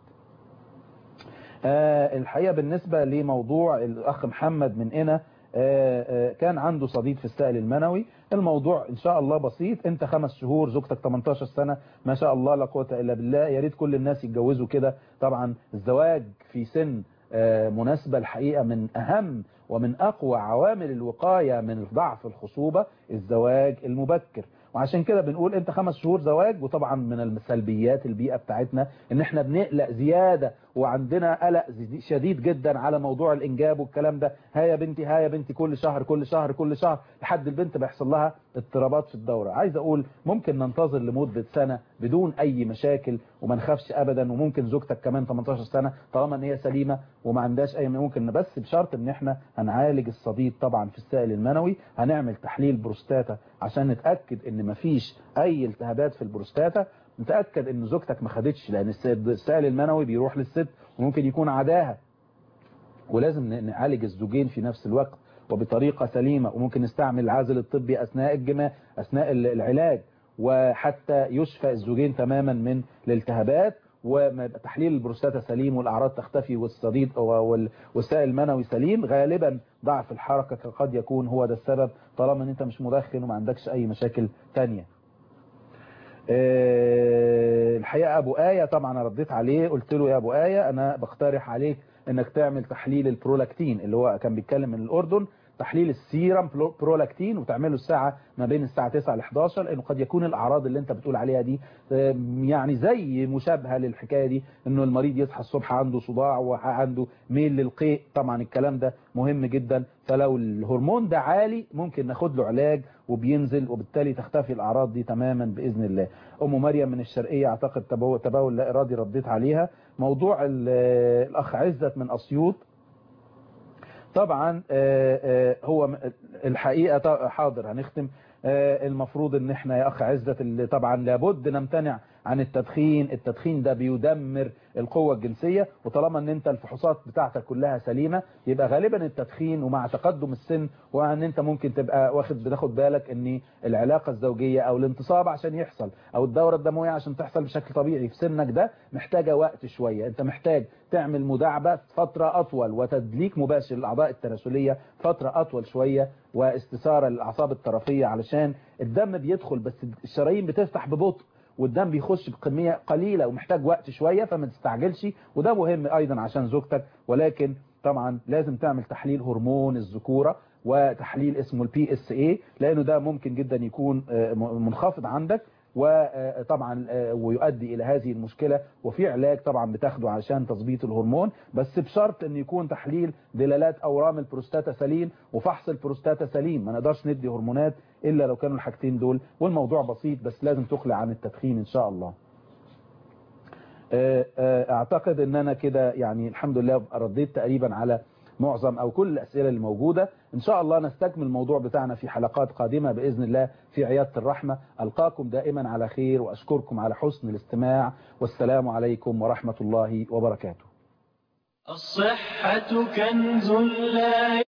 آه الحقيقه بالنسبه لموضوع الاخ محمد من هنا، آه آه كان عنده صديد في السائل المنوي. الموضوع ان شاء الله بسيط، انت خمس شهور، زوجتك تمنتاشر سنة، ما شاء الله لا قوه الا بالله. يا ريت كل الناس يتجوزوا كده. طبعا الزواج في سن مناسبة الحقيقة من أهم ومن أقوى عوامل الوقاية من ضعف الخصوبة الزواج المبكر. وعشان كده بنقول انت خمس شهور زواج. وطبعا من السلبيات البيئة بتاعتنا ان احنا بنقلق زيادة، وعندنا قلق شديد جدا على موضوع الانجاب والكلام ده. ها يا بنتي ها يا بنتي كل شهر كل شهر كل شهر لحد البنت بيحصل لها اضطرابات في الدورة. عايز اقول ممكن ننتظر لمدة سنة بدون اي مشاكل وما نخافش ابدا. وممكن زوجتك كمان تمنتاشر سنة طالما ان هي سليمة وما عندهاش اي ممكن، بس بشرط ان احنا هنعالج الصديد طبعا في السائل المنوي. هنعمل تحليل بروستاتا عشان نتأكد ان مفيش اي التهابات في البروستاتا، نتأكد ان زوجتك ما خدتش، لان السائل المنوي بيروح للست وممكن يكون عداها، ولازم نعالج الزوجين في نفس الوقت وبطريقة سليمة. وممكن نستعمل العازل الطبي اثناء الجماع اثناء العلاج، وحتى يشفى الزوجين تماما من الالتهابات، وما يبقى تحليل البروستاتا سليم والاعراض تختفي والصديد والسائل المنوي سليم. غالبا ضعف الحركة قد يكون هو ده السبب، طالما ان انت مش مدخن وما عندكش اي مشاكل تانية. أه الحقيقة ابو آية طبعا رديت عليه، قلت له يا ابو آية انا بقترح عليك انك تعمل تحليل البرولاكتين اللي هو كان بيتكلم من الاردن، تحليل السيرم برولاكتين، وتعمله الساعة ما بين الساعة تسعة لحداشر، لانه قد يكون الاعراض اللي انت بتقول عليها دي يعني زي مشابهة للحكاية دي، انه المريض يصحى الصبح عنده صداع وعنده ميل للقيء. طبعا الكلام ده مهم جدا، فلو الهرمون ده عالي ممكن ناخد له علاج وبينزل، وبالتالي تختفي الاعراض دي تماما باذن الله. ام مريم من الشرقية اعتقد تبول, تبول لا ارادي رديت عليها. موضوع الاخ عزت من اسيوط، طبعا هو الحقيقة حاضر هنختم. المفروض ان احنا يا اخ عزت اللي طبعا لابد نمتنع عن التدخين. التدخين ده بيدمر القوة الجنسية، وطالما ان انت الفحوصات بتاعتك كلها سليمة يبقى غالبا التدخين، ومع تقدم السن وان انت ممكن تبقى واخد بتاخد بالك ان العلاقة الزوجية او الانتصاب عشان يحصل او الدورة الدموية عشان تحصل بشكل طبيعي في سنك ده محتاجة وقت شوية. انت محتاج تعمل مداعبة فترة اطول وتدليك مباشر للاعضاء التناسلية فترة اطول شوية، واستثارة للاعصاب الطرفية علشان الدم بيدخل، بس الشرايين بتفتح ببطء والدم بيخش بكمية قليلة ومحتاج وقت شوية، فما تستعجلش. وده مهم ايضا عشان زوجتك. ولكن طبعا لازم تعمل تحليل هرمون الذكورة، وتحليل اسمه البي اس اي، لانه ده ممكن جدا يكون منخفض عندك، وطبعا ويؤدي الى هذه المشكلة. وفي علاج طبعا بتاخده عشان تظبيط الهرمون، بس بشرط ان يكون تحليل دلالات اورام البروستاتا سليم وفحص البروستاتا سليم. ما نقدرش ندي هرمونات الا لو كانوا الحاجتين دول، والموضوع بسيط بس لازم تخلع عن التدخين ان شاء الله. اعتقد ان انا كده يعني الحمد لله رديت تقريبا على معظم او كل الاسئله اللي موجوده. ان شاء الله نستكمل الموضوع بتاعنا في حلقات قادمه باذن الله في عياده الرحمه. القاكم دائما على خير واشكركم على حسن الاستماع، والسلام عليكم ورحمه الله وبركاته. الصحه كنز لا